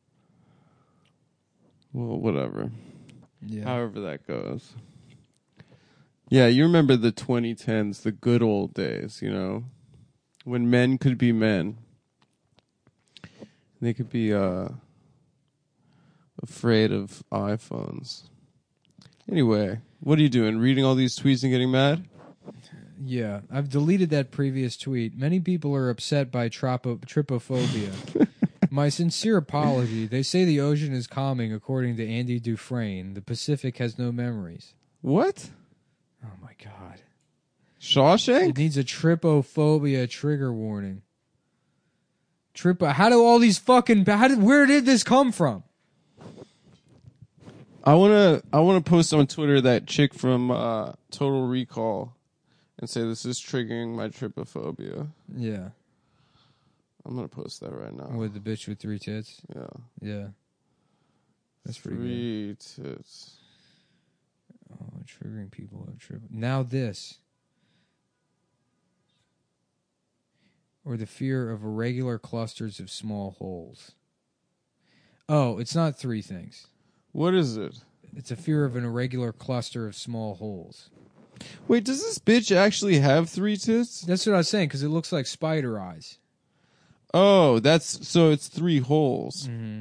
Well, whatever. Yeah. However that goes. Yeah, you remember the 2010s, the good old days, you know, when men could be men. They could be afraid of iPhones. Anyway, what are you doing? Reading all these tweets and getting mad?
Yeah, I've deleted that previous tweet. Many people are upset by trypophobia. My sincere apology. They say the ocean is calming, according to Andy Dufresne. The Pacific has no memories.
What?
Oh, my God.
Shawshank?
It needs a trypophobia trigger warning. How do all these fucking... where did this come from?
I wanna post on Twitter that chick from Total Recall and say this is triggering my trypophobia.
Yeah.
I'm going to post that right now.
With the bitch with 3 tits?
Yeah.
Yeah. That's pretty good.
3 tits.
Oh, triggering people. Now this. Or the fear of irregular clusters of small holes. Oh, it's not 3 things.
What is it?
It's a fear of an irregular cluster of small holes.
Wait, does this bitch actually have 3 tits?
That's what I was saying, because it looks like spider eyes.
Oh, so it's 3 holes.
Mm-hmm.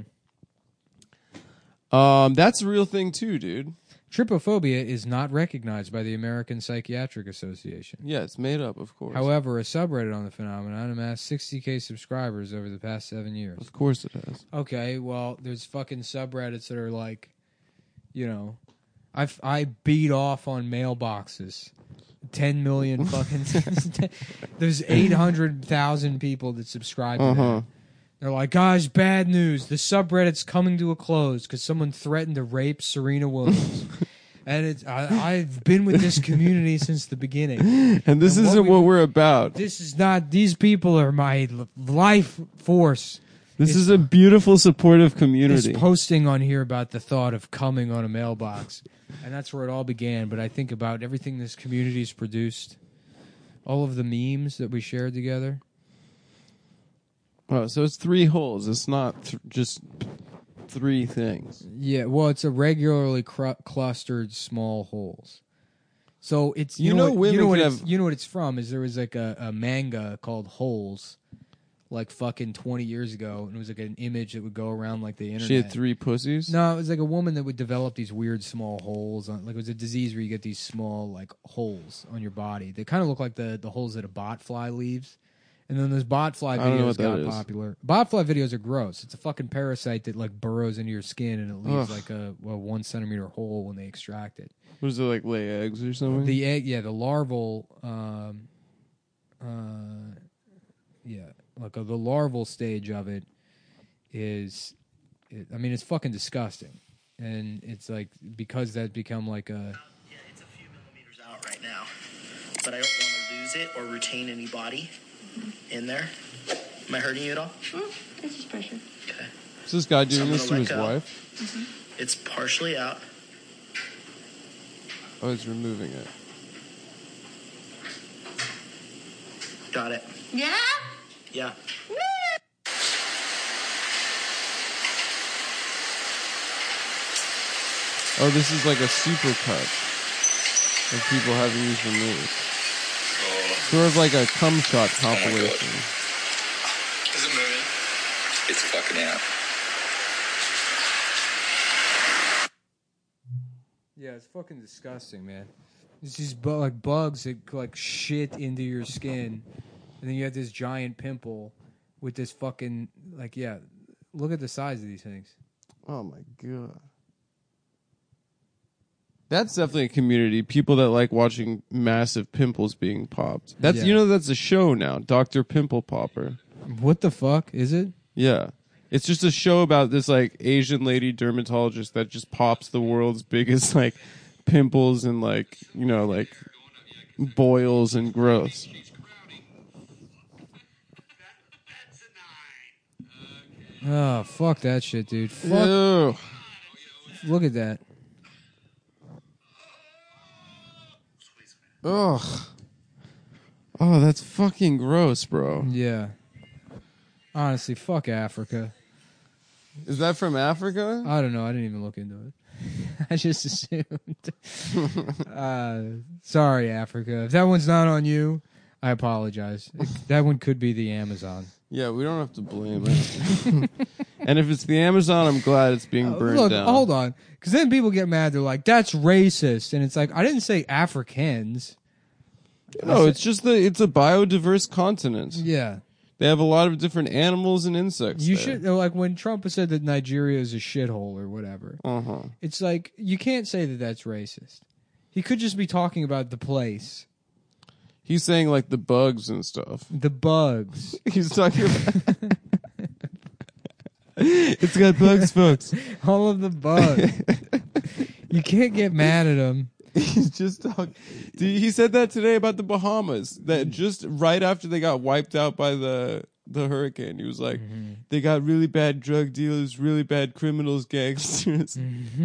That's a real thing too, dude.
Trypophobia is not recognized by the American Psychiatric Association.
Yeah, it's made up, of course.
However, a subreddit on the phenomenon amassed 60,000 subscribers over the past 7 years.
Of course it has.
Okay, well, there's fucking subreddits that are like, you know, I beat off on mailboxes. 10 million fucking... There's 800,000 people that subscribe to that. They're like, guys, bad news. The subreddit's coming to a close because someone threatened to rape Serena Williams. And I've been with this community since the beginning.
And this isn't what we're about.
This is not... These people are my life force.
This is a beautiful, supportive community.
It's posting on here about the thought of coming on a mailbox. And that's where it all began. But I think about everything this community's produced. All of the memes that we shared together.
Oh, so it's 3 holes. It's not just 3 things.
Yeah, well, it's a regularly clustered small holes. So it's you know what it's from is there was like a manga called Holes, like fucking 20 years ago, and it was like an image that would go around like the internet.
She had 3 pussies?
No, it was like a woman that would develop these weird small holes like it was a disease where you get these small like holes on your body. They kind of look like the holes that a botfly leaves. And then those botfly videos got popular. Botfly videos are gross. It's a fucking parasite that like burrows into your skin and it leaves like a 1 centimeter hole when they extract it.
Was it like lay eggs or something?
The egg, yeah, the larval, the larval stage of it is, it's fucking disgusting, and it's like because that's become like a.
Yeah, it's a few millimeters out right now, but I don't want to lose it or retain any body in there. Am I hurting you at all?
It's just pressure.
Okay.
Is this guy doing this to his wife?
Mm-hmm. It's partially out.
Oh, he's removing it.
Got it.
Yeah?
Yeah.
Oh, this is like a super cut. of people having used the move. Sort of like a cum shot compilation.
Is it moving? It's fucking out.
Yeah, it's fucking disgusting, man. It's these like bugs that like shit into your skin, and then you have this giant pimple with this fucking like Look at the size of these things.
Oh my god. That's definitely a community. People that like watching massive pimples being popped. That's that's a show now. Dr. Pimple Popper.
What the fuck is it?
Yeah. It's just a show about this like Asian lady dermatologist that just pops the world's biggest like pimples and like, like boils and growths.
Oh, fuck that shit, dude. Fuck.
Ew.
Look at that.
Ugh. Oh, that's fucking gross, bro.
Yeah. Honestly, fuck Africa.
Is that from Africa?
I don't know. I didn't even look into it. I just assumed. Sorry, Africa. If that one's not on you, I apologize. That one could be the Amazon.
Yeah, we don't have to blame it. And if it's the Amazon, I'm glad it's being burned down.
Hold on. Because then people get mad. They're like, that's racist. And it's like, I didn't say Africans.
No, it's just it's a biodiverse continent.
Yeah.
They have a lot of different animals and insects.
You should, like when Trump said that Nigeria is a shithole or whatever. It's like, you can't say that that's racist. He could just be talking about the place.
He's saying like the bugs and stuff.
The bugs.
He's talking about... It's got bugs, folks.
All of the bugs. You can't get mad at him.
He's just talking. He said that today about the Bahamas. That just right after they got wiped out by the hurricane, he was like, they got really bad drug dealers, really bad criminals, gangsters.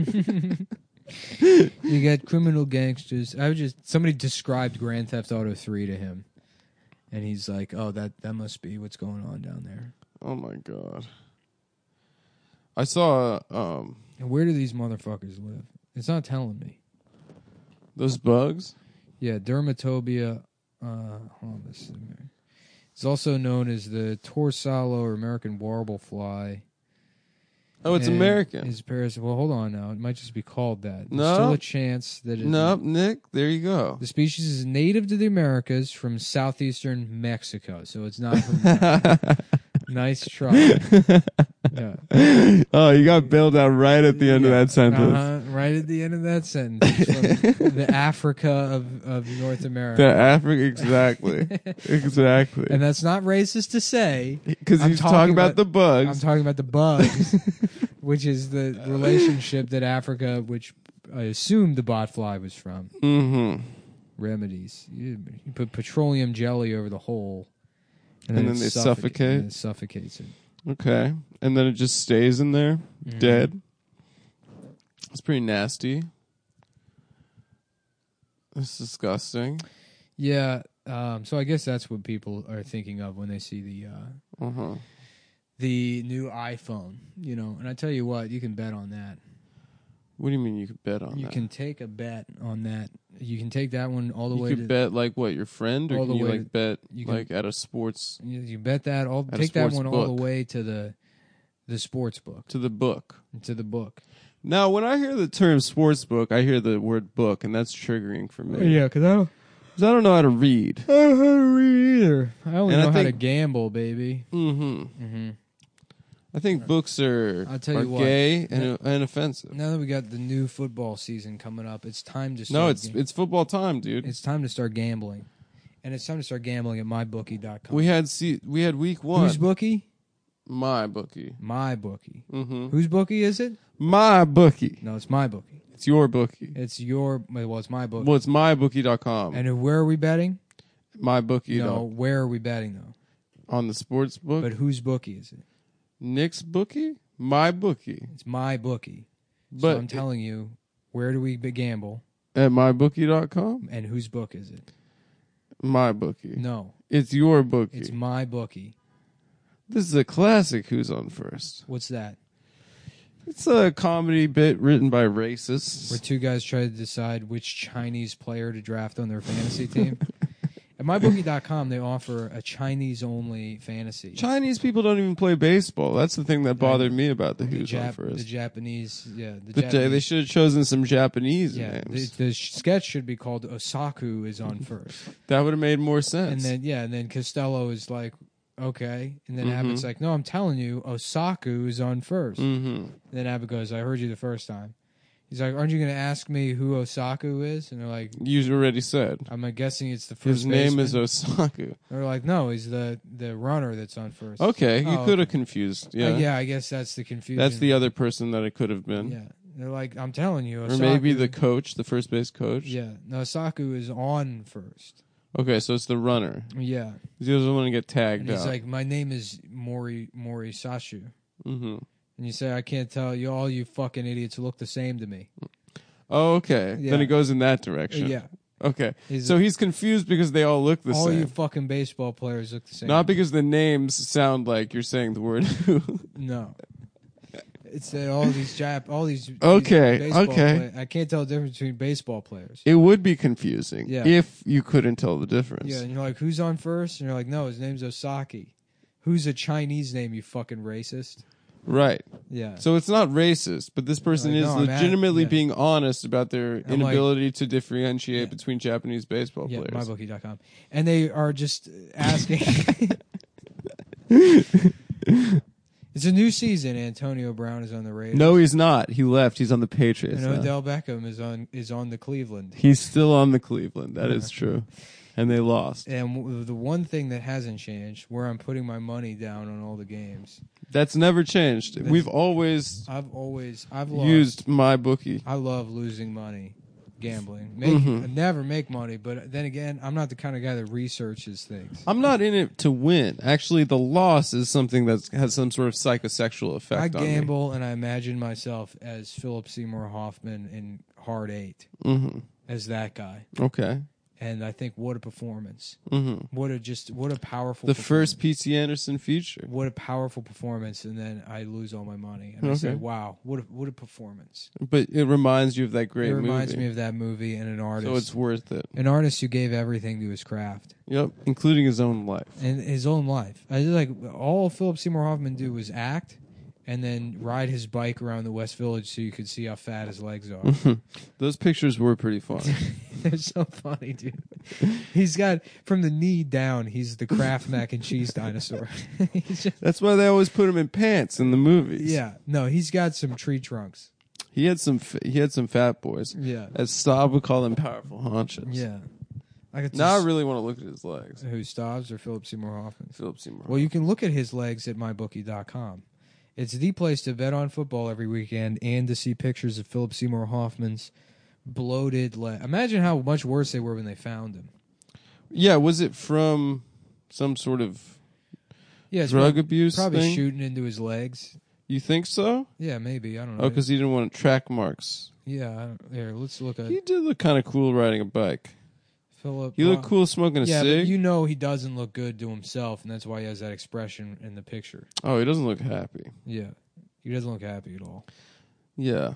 You got criminal gangsters. Somebody described Grand Theft Auto 3 to him, and he's like, "Oh, that must be what's going on down there."
Oh my god! I saw.
And where do these motherfuckers live? It's not telling me.
Those bugs?
Yeah, Dermatobia hominis. It's also known as the Torsalo or American warble fly.
Oh, it's American.
His parasite. Well, hold on now. It might just be called that. There's
No.
still a chance that it.
Nope, Nick. There you go.
The species is native to the Americas from southeastern Mexico, so it's not from. Nice try. Yeah.
Oh, you got bailed out right at the end of that sentence.
Right at the end of that sentence. From the Africa of North America.
The Africa, exactly. Exactly.
And that's not racist to say.
Because he's talking about the bugs.
I'm talking about the bugs, which is the relationship that Africa, which I assume the botfly was from.
Mm-hmm.
Remedies. You put petroleum jelly over the hole. And
then they suffocate?
And it suffocates it.
Okay. And then it just stays in there, dead. It's pretty nasty. It's disgusting.
Yeah. So I guess that's what people are thinking of when they see the new iPhone. And I tell you what, you can bet on that.
What do you mean you can bet on that?
You can take a bet on that. You can take that one all the way.
You could bet like what, your friend, or
all
can
the
you
way
like bet
you can-
like at a sports
You bet that all.
At a
Take that
sports
one all the
book.
way to the sports book.
to the book?
To the book.
Now, when I hear the term sports book, I hear the word book, and that's triggering for me.
Yeah, because
Because I don't know how to read.
I don't know how to read either. I only
And I
know how to
think-
gamble, baby.
Mm-hmm. I think books are
I'll tell you what.
gay and offensive.
Now that we got the new football season coming up, it's time to start.
No, it's football time, dude.
It's time to start gambling, and it's time to start gambling at mybookie.com.
We had week 1.
Whose bookie?
My bookie.
My bookie.
Mm-hmm.
Whose bookie is it?
My bookie.
No, it's my bookie.
It's your bookie.
It's your. Well, it's my bookie.
Well, it's mybookie.com.
And where are we betting?
MyBookie.
No, where are we betting though?
On the sports book.
But whose bookie is it?
Nick's bookie? My bookie.
It's my bookie.
But
So I'm telling you, where do we gamble?
at mybookie.com?
And whose book is it?
My bookie.
No,
It's your bookie.
it's my bookie.
This is a classic Who's on First.
What's that?
It's a comedy bit written by racists.
where two guys try to decide which Chinese player to draft on their fantasy team. At MyBookie.com, they offer a Chinese-only fantasy.
Chinese people don't even play baseball. That's the thing that bothered me about the Who's on
The
First.
Japanese,
They should have chosen some Japanese
yeah,
names.
the sketch should be called Osaku is on first.
That would have made more sense.
And then Costello is like, okay. And then Abbott's like, no, I'm telling you, Osaku is on first.
Mm-hmm.
Then Abbott goes, I heard you the first time. He's like, aren't you going to ask me who Osaku is? And they're like,
You already said.
I'm guessing it's the first
His name is
baseman.
Osaku.
They're like, no, he's the runner that's on first.
Okay, you
Oh,
could have confused. Yeah.
yeah, I guess that's the confusion.
That's the other person that it could have been.
Yeah. They're like, I'm telling you, Osaku.
Or maybe the coach, the first base coach.
Yeah. No, Osaku is on first.
Okay, so it's the runner.
Yeah.
He doesn't want to get tagged
And he's
out.
like, my name is Mori Sashu.
Mm-hmm.
And you say, I can't tell you, all you fucking idiots look the same to me.
Oh, okay.
Yeah.
Then it goes in that direction.
Yeah.
Okay.
He's-
So he's confused because they all look the
all
same.
you fucking baseball players look the same.
Not because the names sound like you're saying the word who.
No. It's that all these
Okay,
baseball
okay.
I can't tell the difference between baseball players.
It would be confusing
Yeah.
if you couldn't tell the difference.
Yeah, and you're like, who's on first? And you're like, no, his name's Osaki. Who's a Chinese name, you fucking racist?
Right.
Yeah.
So it's not racist, but this person
Like,
is
no, I'm
legitimately
yeah.
being honest about their
like-
inability to differentiate
Yeah.
between Japanese baseball
Yeah,
players.
mybookie.com. And they are just asking. It's a new season. Antonio Brown is on the Raiders.
No, he's not. He left. He's on the Patriots.
And
now.
Odell Beckham is on the Cleveland.
He's still on the Cleveland. That is true. And they lost.
And the one thing that hasn't changed, where I'm putting my money down on all the games,
That's never changed. We've always
I've lost.
used my bookie.
I love losing money, gambling.
Mm-hmm.
I never make money, but then again, I'm not the kind of guy that researches things.
I'm not in it to win. Actually, the loss is something that has some sort of psychosexual
I
effect on me.
gamble and I imagine myself as Philip Seymour Hoffman in Hard Eight,
Mm-hmm.
as that guy.
Okay.
And I think, what a performance!
Mm-hmm.
What a powerful.
The
performance.
first P.C. Anderson feature.
What a powerful performance, and then I lose all my money, and I say,
Okay.
"Wow, what a performance!"
But it reminds you of that great
It reminds
movie.
me of that movie and an artist,
So it's worth it.
an artist who gave everything to his craft
Yep. Including his own life.
and his own life. I just like all Philip Seymour Hoffman do was act, and then ride his bike around the West Village so you could see how fat his legs are.
Those pictures were pretty fun.
They're so funny, dude. He's got from the knee down. He's the Kraft mac and cheese dinosaur. He's just,
That's why they always put him in pants in the movies.
yeah, no, he's got some tree trunks.
He had some fat boys.
Yeah,
As Staub would call them, powerful haunches.
yeah. I got
Now I really want to look at his legs.
who Stobbs or Philip Seymour Hoffman?
Philip Seymour.
Well, you can look at his legs at mybookie.com. It's the place to bet on football every weekend and to see pictures of Philip Seymour Hoffman's bloated leg. Imagine how much worse they were when they found him.
Yeah, was it from some sort of
Yeah, it's
drug abuse
probably
thing?
shooting into his legs.
You think so?
Yeah, maybe. I don't know.
Oh, because he didn't want track marks.
Yeah, here, let's look at
He did look kind of cool riding a bike.
Philip.
He looked cool smoking a
Yeah,
cig.
but you know he doesn't look good to himself, and that's why he has that expression in the picture.
Oh, he doesn't look happy.
Yeah, he doesn't look happy at all.
Yeah.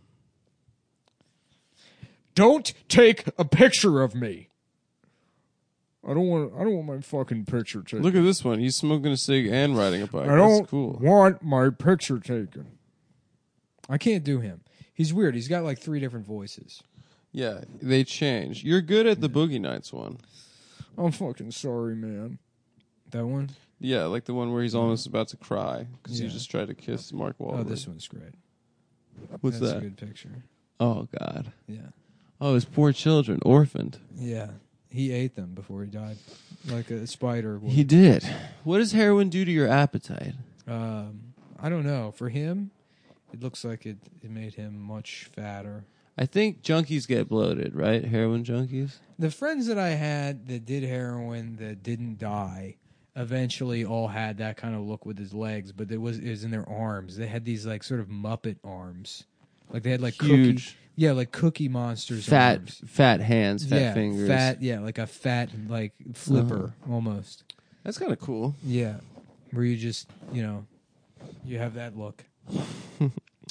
Don't take a picture of me. I don't want my fucking picture taken.
Look at this one. He's smoking a cig and riding a bike.
I don't
That's cool.
want my picture taken. I can't do him. He's weird. He's got like 3 different voices.
Yeah, they change. You're good at the Boogie Nights one.
I'm fucking sorry, man. That one?
Yeah, like the one where he's almost about to cry because
Yeah.
he just tried to kiss Mark Wahlberg.
Oh, this one's great.
What's
That's
that?
a good picture.
Oh, God.
Yeah.
Oh, his poor children, orphaned.
Yeah. He ate them before he died. Like a spider would.
He did. What does heroin do to your appetite?
I don't know. For him, it looks like it made him much fatter.
I think junkies get bloated, right? Heroin junkies?
The friends that I had that did heroin that didn't die eventually all had that kind of look with his legs, but it was in their arms. They had these like sort of Muppet arms. Like they had like
Huge.
like Cookie Monsters
Fat
arms.
hands, fat fingers.
Like a fat like flipper almost.
That's kind of cool.
Yeah. Where you just, you have that look.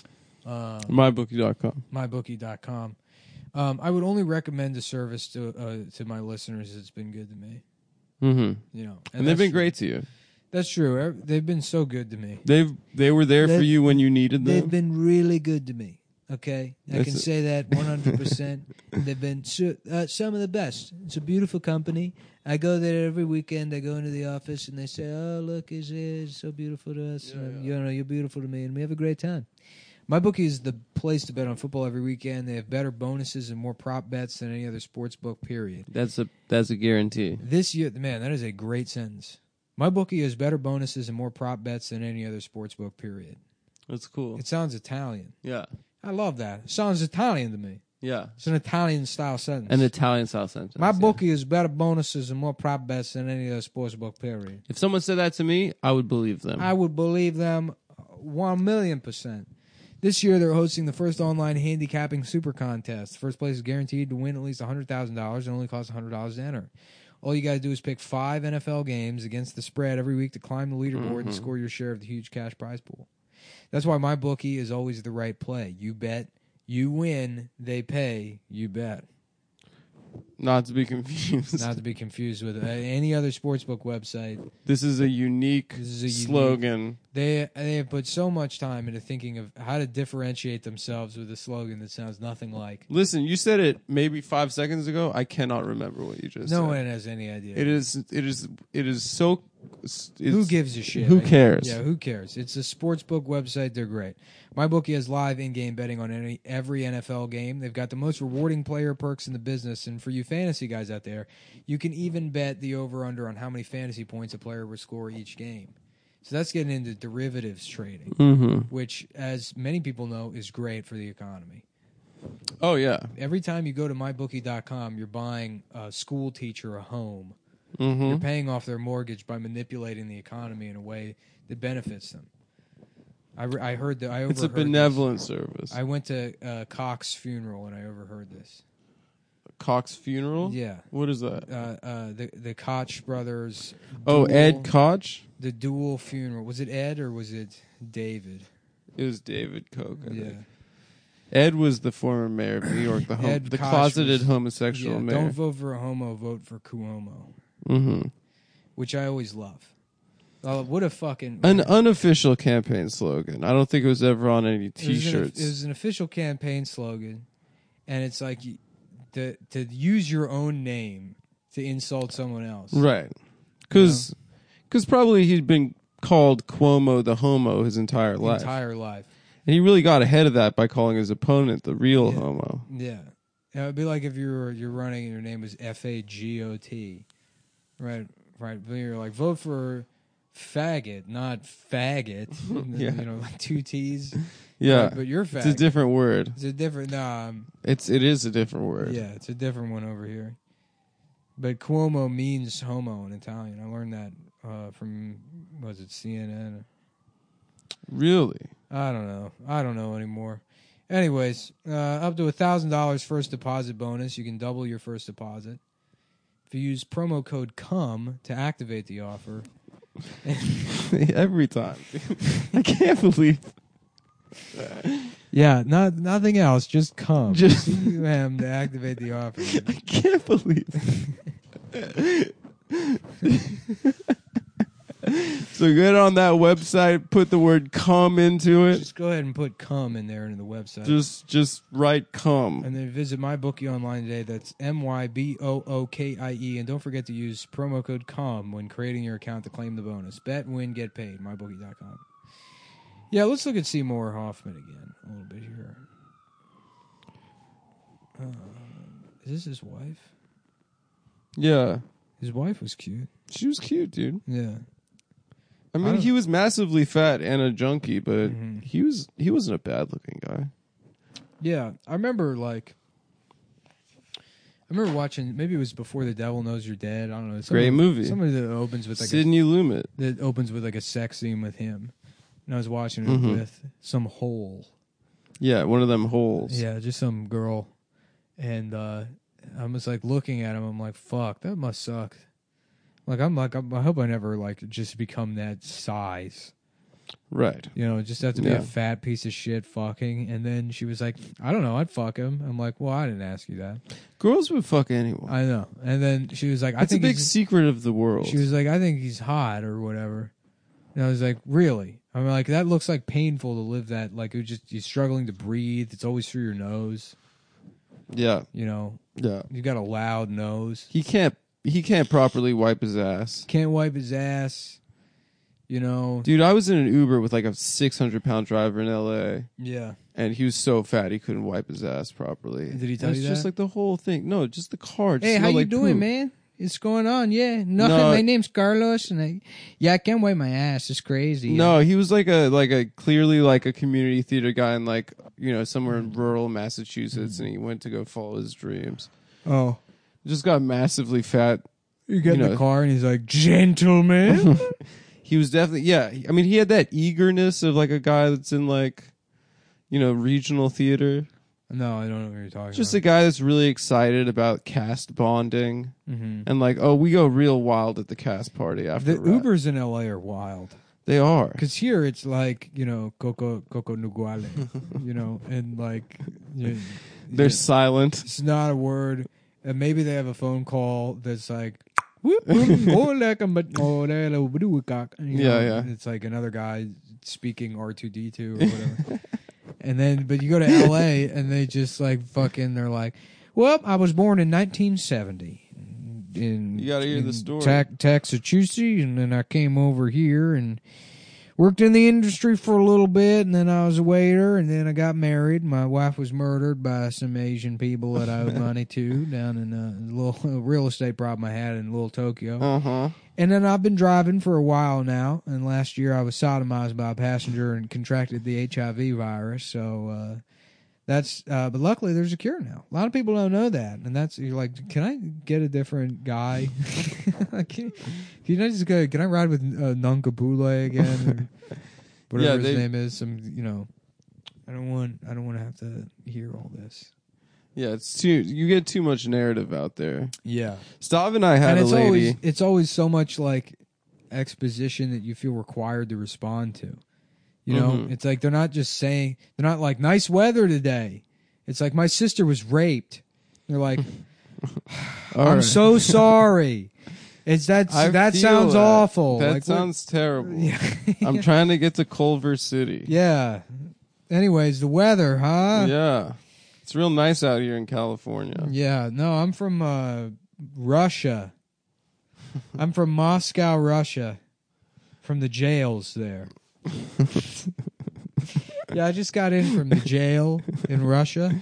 MyBookie.com.
MyBookie.com. I would only recommend the service to my listeners. It's been good to me.
Mm-hmm.
You know,
And they've been
true.
great to you.
That's true. They've been so good to me.
They were there for you when you needed them.
They've been really good to me. Okay, I can say that 100%. They've been some of the best. It's a beautiful company. I go there every weekend. I go into the office and they say, "Oh, look, it's so beautiful to us. You know, you're beautiful to me," and we have a great time. MyBookie is the place to bet on football every weekend. They have better bonuses and more prop bets than any other sports book. Period.
That's a guarantee.
This year, man, that is a great sentence. MyBookie has better bonuses and more prop bets than any other sports book. Period.
That's cool.
It sounds Italian.
Yeah.
I love that. It sounds Italian to me.
Yeah.
It's an Italian-style sentence.
An Italian-style sentence.
MyBookie has better bonuses and more prop bets than any other sports book, period.
If someone said that to me, I would believe them.
I would believe them 1,000,000%. This year, they're hosting the first online handicapping super contest. First place is guaranteed to win at least $100,000 and only costs $100 to enter. All you got to do is pick 5 NFL games against the spread every week to climb the leaderboard and score your share of the huge cash prize pool. That's why MyBookie is always the right play. You bet, you win, they pay, you bet.
Not to be confused.
Not to be confused with any other sportsbook website.
This is a unique slogan.
They have put so much time into thinking of how to differentiate themselves with a slogan that sounds nothing like.
Listen, you said it maybe 5 seconds ago. I cannot remember what you just said.
No one has any idea.
It is so.
Who gives a shit?
Who cares?
Yeah, who cares? It's a sportsbook website. They're great. MyBookie has live in-game betting on every NFL game. They've got the most rewarding player perks in the business. And for you fantasy guys out there, you can even bet the over-under on how many fantasy points a player will score each game. So that's getting into derivatives trading, which, as many people know, is great for the economy.
Oh, yeah.
Every time you go to MyBookie.com, you're buying a school teacher a home. You're paying off their mortgage by manipulating the economy in a way that benefits them. I heard that. I overheard
it's a benevolent
this.
service.
I went to Cox's funeral and I overheard this.
Cox funeral?
Yeah.
What is that?
The Koch brothers.
Oh, Ed Koch?
The dual funeral. Was it Ed or was it David?
It was David Koch. I think.
Yeah.
Ed was the former mayor of New York, the closeted homosexual mayor.
Don't vote for a homo, vote for Cuomo. Which I always love. What a fucking...
An unofficial campaign slogan. I don't think it was ever on any T-shirts.
It was an official campaign slogan, and it's like to use your own name to insult someone else.
Right. Because probably he'd been called Cuomo the homo his entire life. And he really got ahead of that by calling his opponent the real homo.
Yeah. It would be like if you're running and your name was FAGOT. Right. But you're like, vote for faggot, not faggot.
Yeah.
You know, like 2 T's.
Yeah.
But you're faggot.
It's a different word.
It's a different...
It is a different word.
Yeah, it's a different one over here. But Cuomo means homo in Italian. I learned that from, was it CNN?
Really?
I don't know anymore. Anyways, up to $1,000 first deposit bonus. You can double your first deposit. If you use promo code CUM to activate the offer.
Every time. I can't believe.
Yeah, nothing else. Just CUM. Just CUM to activate the offer.
I can't believe. So get on that website, put the word "cum" into it.
Just go ahead and put "cum" in there into the website.
Just write "cum,"
and then visit MyBookie online today. That's MyBookie, and don't forget to use promo code "cum" when creating your account to claim the bonus. Bet, win, get paid. MyBookie.com. Yeah, let's look at Seymour Hoffman again a little bit here. Is this his wife?
Yeah,
his wife was cute.
She was cute, dude.
Yeah.
I mean, he was massively fat and a junkie, but he wasn't a bad-looking guy.
Yeah, I remember watching. Maybe it was Before the Devil Knows You're Dead. I don't know.
Great movie.
Somebody that opens with like
Sidney Lumet.
That opens with like a sex scene with him, and I was watching it with some hole. Yeah,
one of them holes.
Yeah, just some girl, and I was like looking at him. I'm like, fuck, that must suck. I hope I never just become that size.
Right.
You know, just have to be a fat piece of shit fucking. And then she was like, I don't know, I'd fuck him. I'm like, well, I didn't ask you that.
Girls would fuck anyone.
I know. And then she was like, I
It's a
think
big secret of the world.
She was like, I think he's hot or whatever. And I was like, really? I'm like, that looks like painful to live that. Like, you're struggling to breathe. It's always through your nose.
Yeah.
You know?
Yeah.
You got a loud nose.
He can't properly wipe his ass.
Can't wipe his ass. You know?
Dude, I was in an Uber with like a 600-pound driver in L.A.
Yeah.
And he was so fat he couldn't wipe his ass properly.
Did he tell you that?
It's just like the whole thing. No, just the car.
Hey, how you doing,
poop.
man? What's going on? Yeah. No,
No.
my name's Carlos, and I can't wipe my ass. It's crazy.
No, he was like a clearly like a community theater guy in like, you know, somewhere in rural Massachusetts, and he went to go follow his dreams.
Oh.
Just got massively fat.
You get in the car, and he's like, gentlemen.
He was definitely, yeah. I mean, he had that eagerness of like a guy that's in like, you know, regional theater.
No, I don't know what you're talking
Just
about.
a guy that's really excited about cast bonding.
Mm-hmm.
And like, oh, we go real wild at the cast party after
The
rap.
Ubers in LA are wild.
They are.
Because here it's like, you know, Coco Nuguale, you know, and like...
They're silent.
It's not a word. And maybe they have a phone call that's like... You know,
yeah.
It's like another guy speaking R2D2 or whatever. And then, but you go to LA and they just like fucking, they're like, well, I was born in 1970
You gotta hear the story.
Massachusetts, and then I came over here and worked in the industry for a little bit, and then I was a waiter, and then I got married. My wife was murdered by some Asian people that I owed money to down in a little real estate problem I had in Little Tokyo.
Uh-huh.
And then I've been driving for a while now, and last year I was sodomized by a passenger and contracted the HIV virus, so but luckily there's a cure now. A lot of people don't know that, and you're like, can I get a different guy? can I just go? Can I ride with Nankapule again, or whatever his name is? I don't want to have to hear all this.
Yeah, you get too much narrative out there.
Yeah,
Stav and I had a lady.
It's always so much like exposition that you feel required to respond to. You know, It's like they're not like, nice weather today. It's like, my sister was raped. They're like, I'm so sorry. That sounds awful.
That
like,
sounds terrible.
Yeah.
I'm trying to get to Culver City.
Yeah. Anyways, the weather, huh?
Yeah. It's real nice out here in California.
Yeah. No, I'm from Russia. I'm from Moscow, Russia. From the jails there. Yeah, I just got in from the jail in Russia.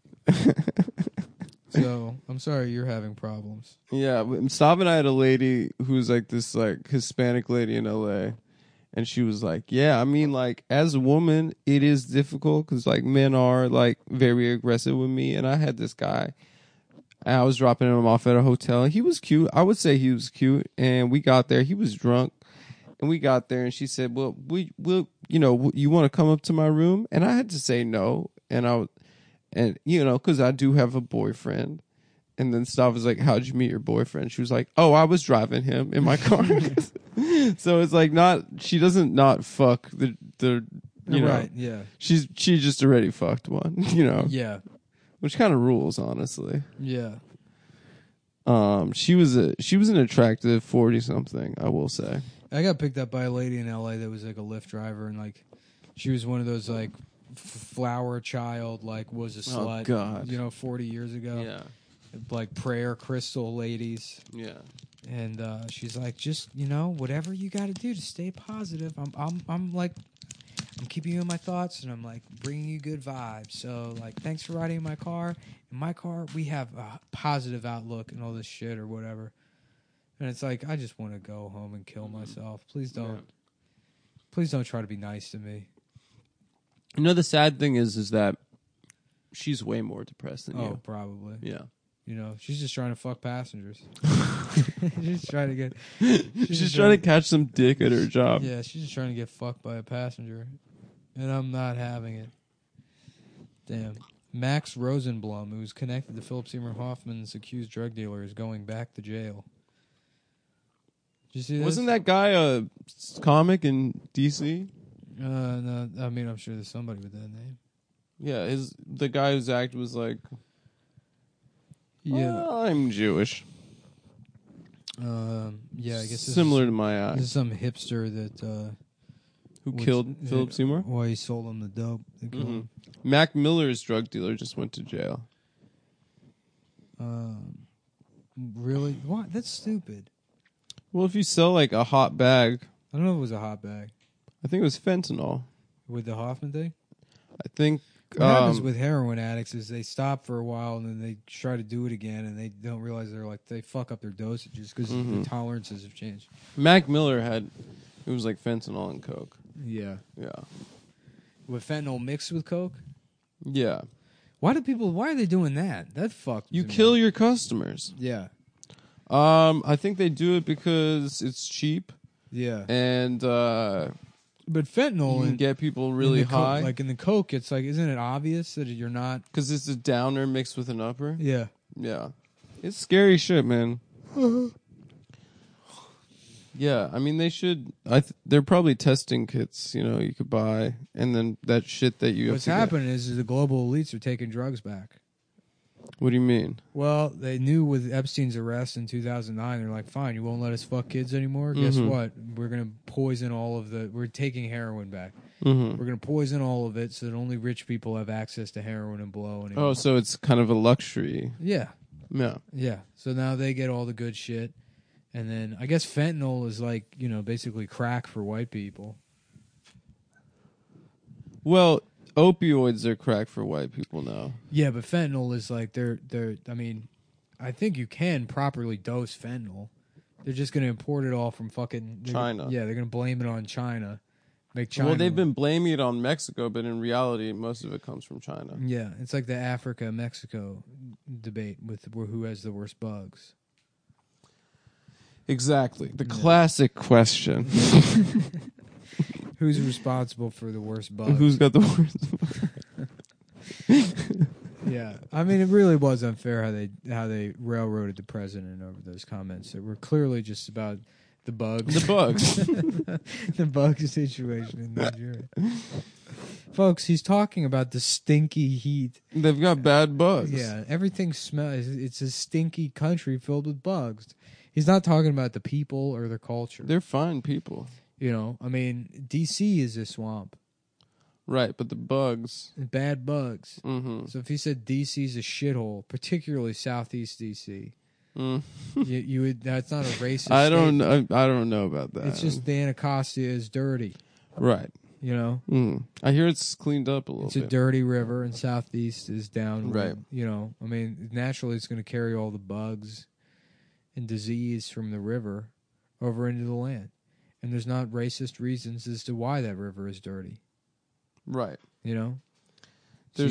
So, I'm sorry you're having problems.
Yeah, Stav and I had a lady who's like this like Hispanic lady in LA, and she was like, yeah, I mean, like, as a woman, it is difficult because like men are like very aggressive with me, and I had this guy, and I was dropping him off at a hotel, and he was cute. I would say he was cute, and we got there, he was drunk. And we got there, and she said, "Well, we'll, you know, you want to come up to my room?" And I had to say no, and you know, because I do have a boyfriend. And then Stav was like, "How'd you meet your boyfriend?" She was like, "Oh, I was driving him in my car." So it's like she doesn't not fuck the you know,
right? Yeah,
she just already fucked one, you know.
Yeah,
which kind of rules, honestly.
Yeah.
She was an attractive 40-something, I will say.
I got picked up by a lady in LA that was like a Lyft driver, and like she was one of those like flower child, like was a slut.
Oh God,
40 years ago.
Yeah,
like prayer crystal ladies.
Yeah,
and she's like, just whatever you got to do to stay positive. I'm keeping you in my thoughts, and I'm like bringing you good vibes. So like, thanks for riding in my car. In my car, we have a positive outlook and all this shit or whatever. And it's like, I just want to go home and kill myself. Please don't. Yeah. Please don't try to be nice to me.
The sad thing is that she's way more depressed than you.
Oh, probably.
Yeah.
She's just trying to fuck passengers. She's trying to get.
She's trying to catch some dick at her job.
Yeah, she's just trying to get fucked by a passenger, and I'm not having it. Damn. Max Rosenblum, who's connected to Philip Seymour Hoffman's accused drug dealer, is going back to jail. Did you see this?
Wasn't that guy a comic in DC?
No, I mean, I'm sure there's somebody with that name.
Yeah, the guy whose act was like,
Yeah.
I'm Jewish.
Yeah, I guess
similar to my
this
act.
is some hipster that
Who killed Philip Seymour?
Why he sold him the dope. They killed him.
Mac Miller's drug dealer just went to jail.
Really? What? That's stupid.
Well, if you sell like a hot bag,
I don't know if it was a hot bag
I think it was fentanyl.
with the Hoffman thing.
I think
What happens with heroin addicts is they stop for a while and then they try to do it again and they don't realize they fuck up their dosages because the tolerances have changed.
Mac Miller it was like fentanyl and coke.
Yeah.
Yeah.
With fentanyl mixed with coke?
Yeah.
Why are they doing that? That fucked
You
me.
kill your customers.
Yeah.
I think they do it because it's cheap
Yeah.
and
But fentanyl
you can
and
get people really high.
like in the coke, it's like, isn't it obvious that you're not?
Because it's a downer mixed with an upper.
Yeah.
Yeah. It's scary shit, man. Yeah, I mean, they should. They're probably testing kits, you could buy. And then that shit that you
What's
have to
happening is the global elites are taking drugs back.
What do you mean?
Well, they knew with Epstein's arrest in 2009, they're like, fine, you won't let us fuck kids anymore? Guess what? We're going to poison we're taking heroin back. We're going to poison all of it so that only rich people have access to heroin and blow anymore.
Oh, so it's kind of a luxury.
Yeah.
Yeah.
Yeah. So now they get all the good shit. And then I guess fentanyl is like, basically crack for white people.
Well, opioids are crack for white people now.
Yeah, but fentanyl is like I mean, I think you can properly dose fentanyl. They're just going to import it all from fucking
China.
Yeah, they're going to blame it on China. Make China.
Well, they've been blaming it on Mexico, but in reality, most of it comes from China.
Yeah, it's like the Africa-Mexico debate with who has the worst bugs.
Exactly. The classic question.
Who's responsible for the worst bugs?
Who's got the worst?
Yeah, I mean, it really was unfair how they railroaded the president over those comments that were clearly just about the bugs.
The bugs.
The bug situation in Nigeria. Folks, he's talking about the stinky heat.
They've got bad bugs.
Yeah, everything smells. It's a stinky country filled with bugs. He's not talking about the people or their culture.
They're fine people.
I mean, D.C. is a swamp.
Right, but the bugs.
Bad bugs.
Mm-hmm.
So if he said D.C.'s a shithole, particularly Southeast D.C., you would. That's not a racist.
I don't know about that.
It's just the Anacostia is dirty.
Right. I hear it's cleaned up a little bit.
It's a dirty river, and Southeast is down.
Right.
I mean, naturally, it's going to carry all the bugs and disease from the river over into the land. And there's not racist reasons as to why that river is dirty.
Right.
There's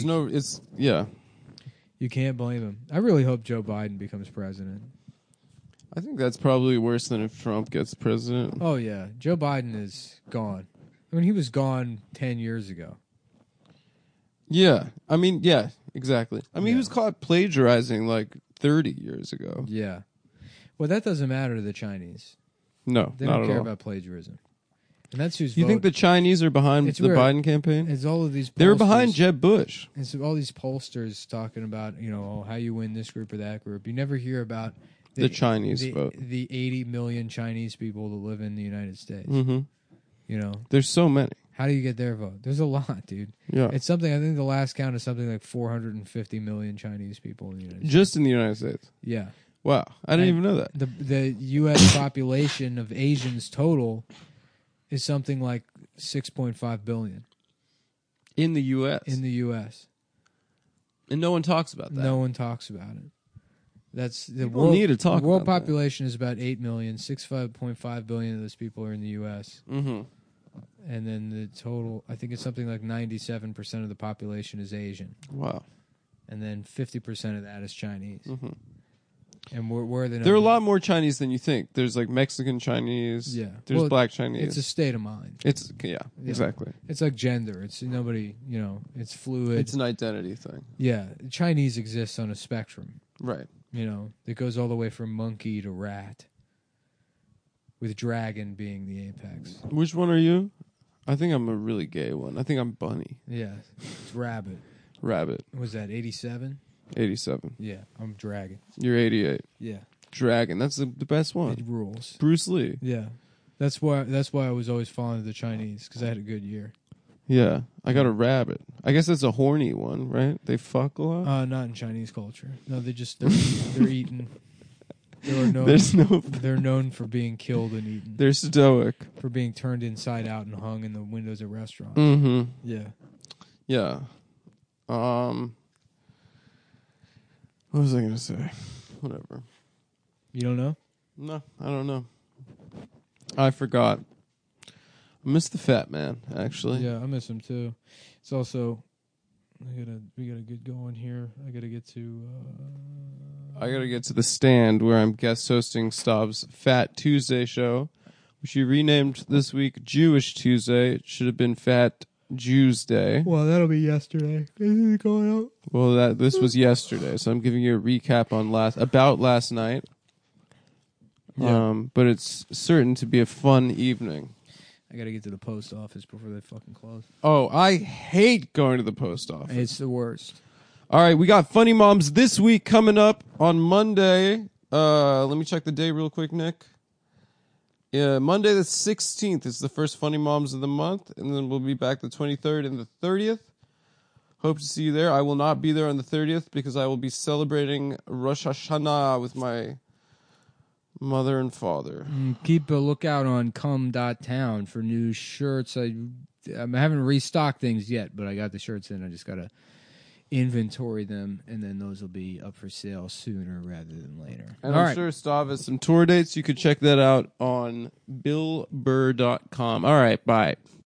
you can't blame him. I really hope Joe Biden becomes president.
I think that's probably worse than if Trump gets president.
Oh, yeah. Joe Biden is gone. I mean, he was gone 10 years ago.
Yeah. I mean, yeah, exactly. I mean, he was caught plagiarizing like 30 years ago.
Yeah. Well, that doesn't matter to the Chinese.
No,
They
not
don't
at
care
all.
about plagiarism. And that's who's
You think the Chinese are behind the Biden campaign?
It's all of these
They were behind
pollsters-
Jeb Bush.
It's all these pollsters talking about, how you win this group or that group. You never hear about
The Chinese vote.
The 80 million Chinese people that live in the United States.
Mm-hmm. There's so many.
How do you get their vote? There's a lot, dude.
Yeah.
It's something, I think the last count is something like 450 million Chinese people in the United States.
Just in the United States.
Yeah.
Wow. I didn't even know that.
The U.S. population of Asians total is something like 6.5 billion.
In the U.S.
In the U.S.
And no one talks about that.
No one talks about it. That's the
People need to talk
The world
about that.
population is about 8 million. 6.5 billion of those people are in the U.S.
Mm-hmm.
And then the total, I think it's something like 97% of the population is Asian.
Wow.
And then 50% of that is Chinese.
Mm-hmm.
And we're the
There are a lot more Chinese than you think. There's like Mexican Chinese.
Yeah.
There's
Well,
black Chinese.
It's a state of mind.
Yeah, exactly.
It's like gender. It's nobody, it's fluid.
It's an identity thing.
Yeah. Chinese exists on a spectrum.
Right.
It goes all the way from monkey to rat. With dragon being the apex.
Which one are you? I think I'm a really gay one. I think I'm bunny.
Yeah, it's rabbit.
Rabbit.
Was that 87?
87.
Yeah, I'm dragon.
You're 88.
Yeah,
Dragon. That's the best
it
one.
rules.
Bruce Lee.
Yeah, that's why I was always fond of the Chinese because I had a good year.
Yeah. I got a rabbit. I guess that's a horny one, right? They fuck a lot?
Not in Chinese culture. No, they're eaten.
There's no...
They're known for being killed and eaten.
They're stoic.
For being turned inside out and hung in the windows of restaurants.
Mm-hmm.
Yeah.
Yeah. What was I going to say? Whatever.
You don't know?
No, I don't know. I forgot. I miss the fat man, actually.
Yeah, I miss him too. It's also we gotta get going here. I gotta get to
the stand where I'm guest hosting Stav's Fat Tuesday show, which he renamed this week Jewish Tuesday. It should have been Fat Jews Day.
Well, that'll be yesterday. Is it going out?
Well, this was yesterday, so I'm giving you a recap on last night.
Yeah.
But it's certain to be a fun evening.
I gotta get to the post office before they fucking close.
Oh, I hate going to the post office.
It's the worst.
All right, we got Funny Moms this week coming up on Monday. Let me check the day real quick, Nick. Yeah, Monday the 16th is the first Funny Moms of the month, and then we'll be back the 23rd and the 30th. Hope to see you there. I will not be there on the 30th because I will be celebrating Rosh Hashanah with my mother and father.
Keep a lookout on cum.town for new shirts. I haven't restocked things yet, but I got the shirts in. I just got to inventory them, and then those will be up for sale sooner rather than later.
And I'm sure Stav has some tour dates. You could check that out on BillBurr.com. All right, bye.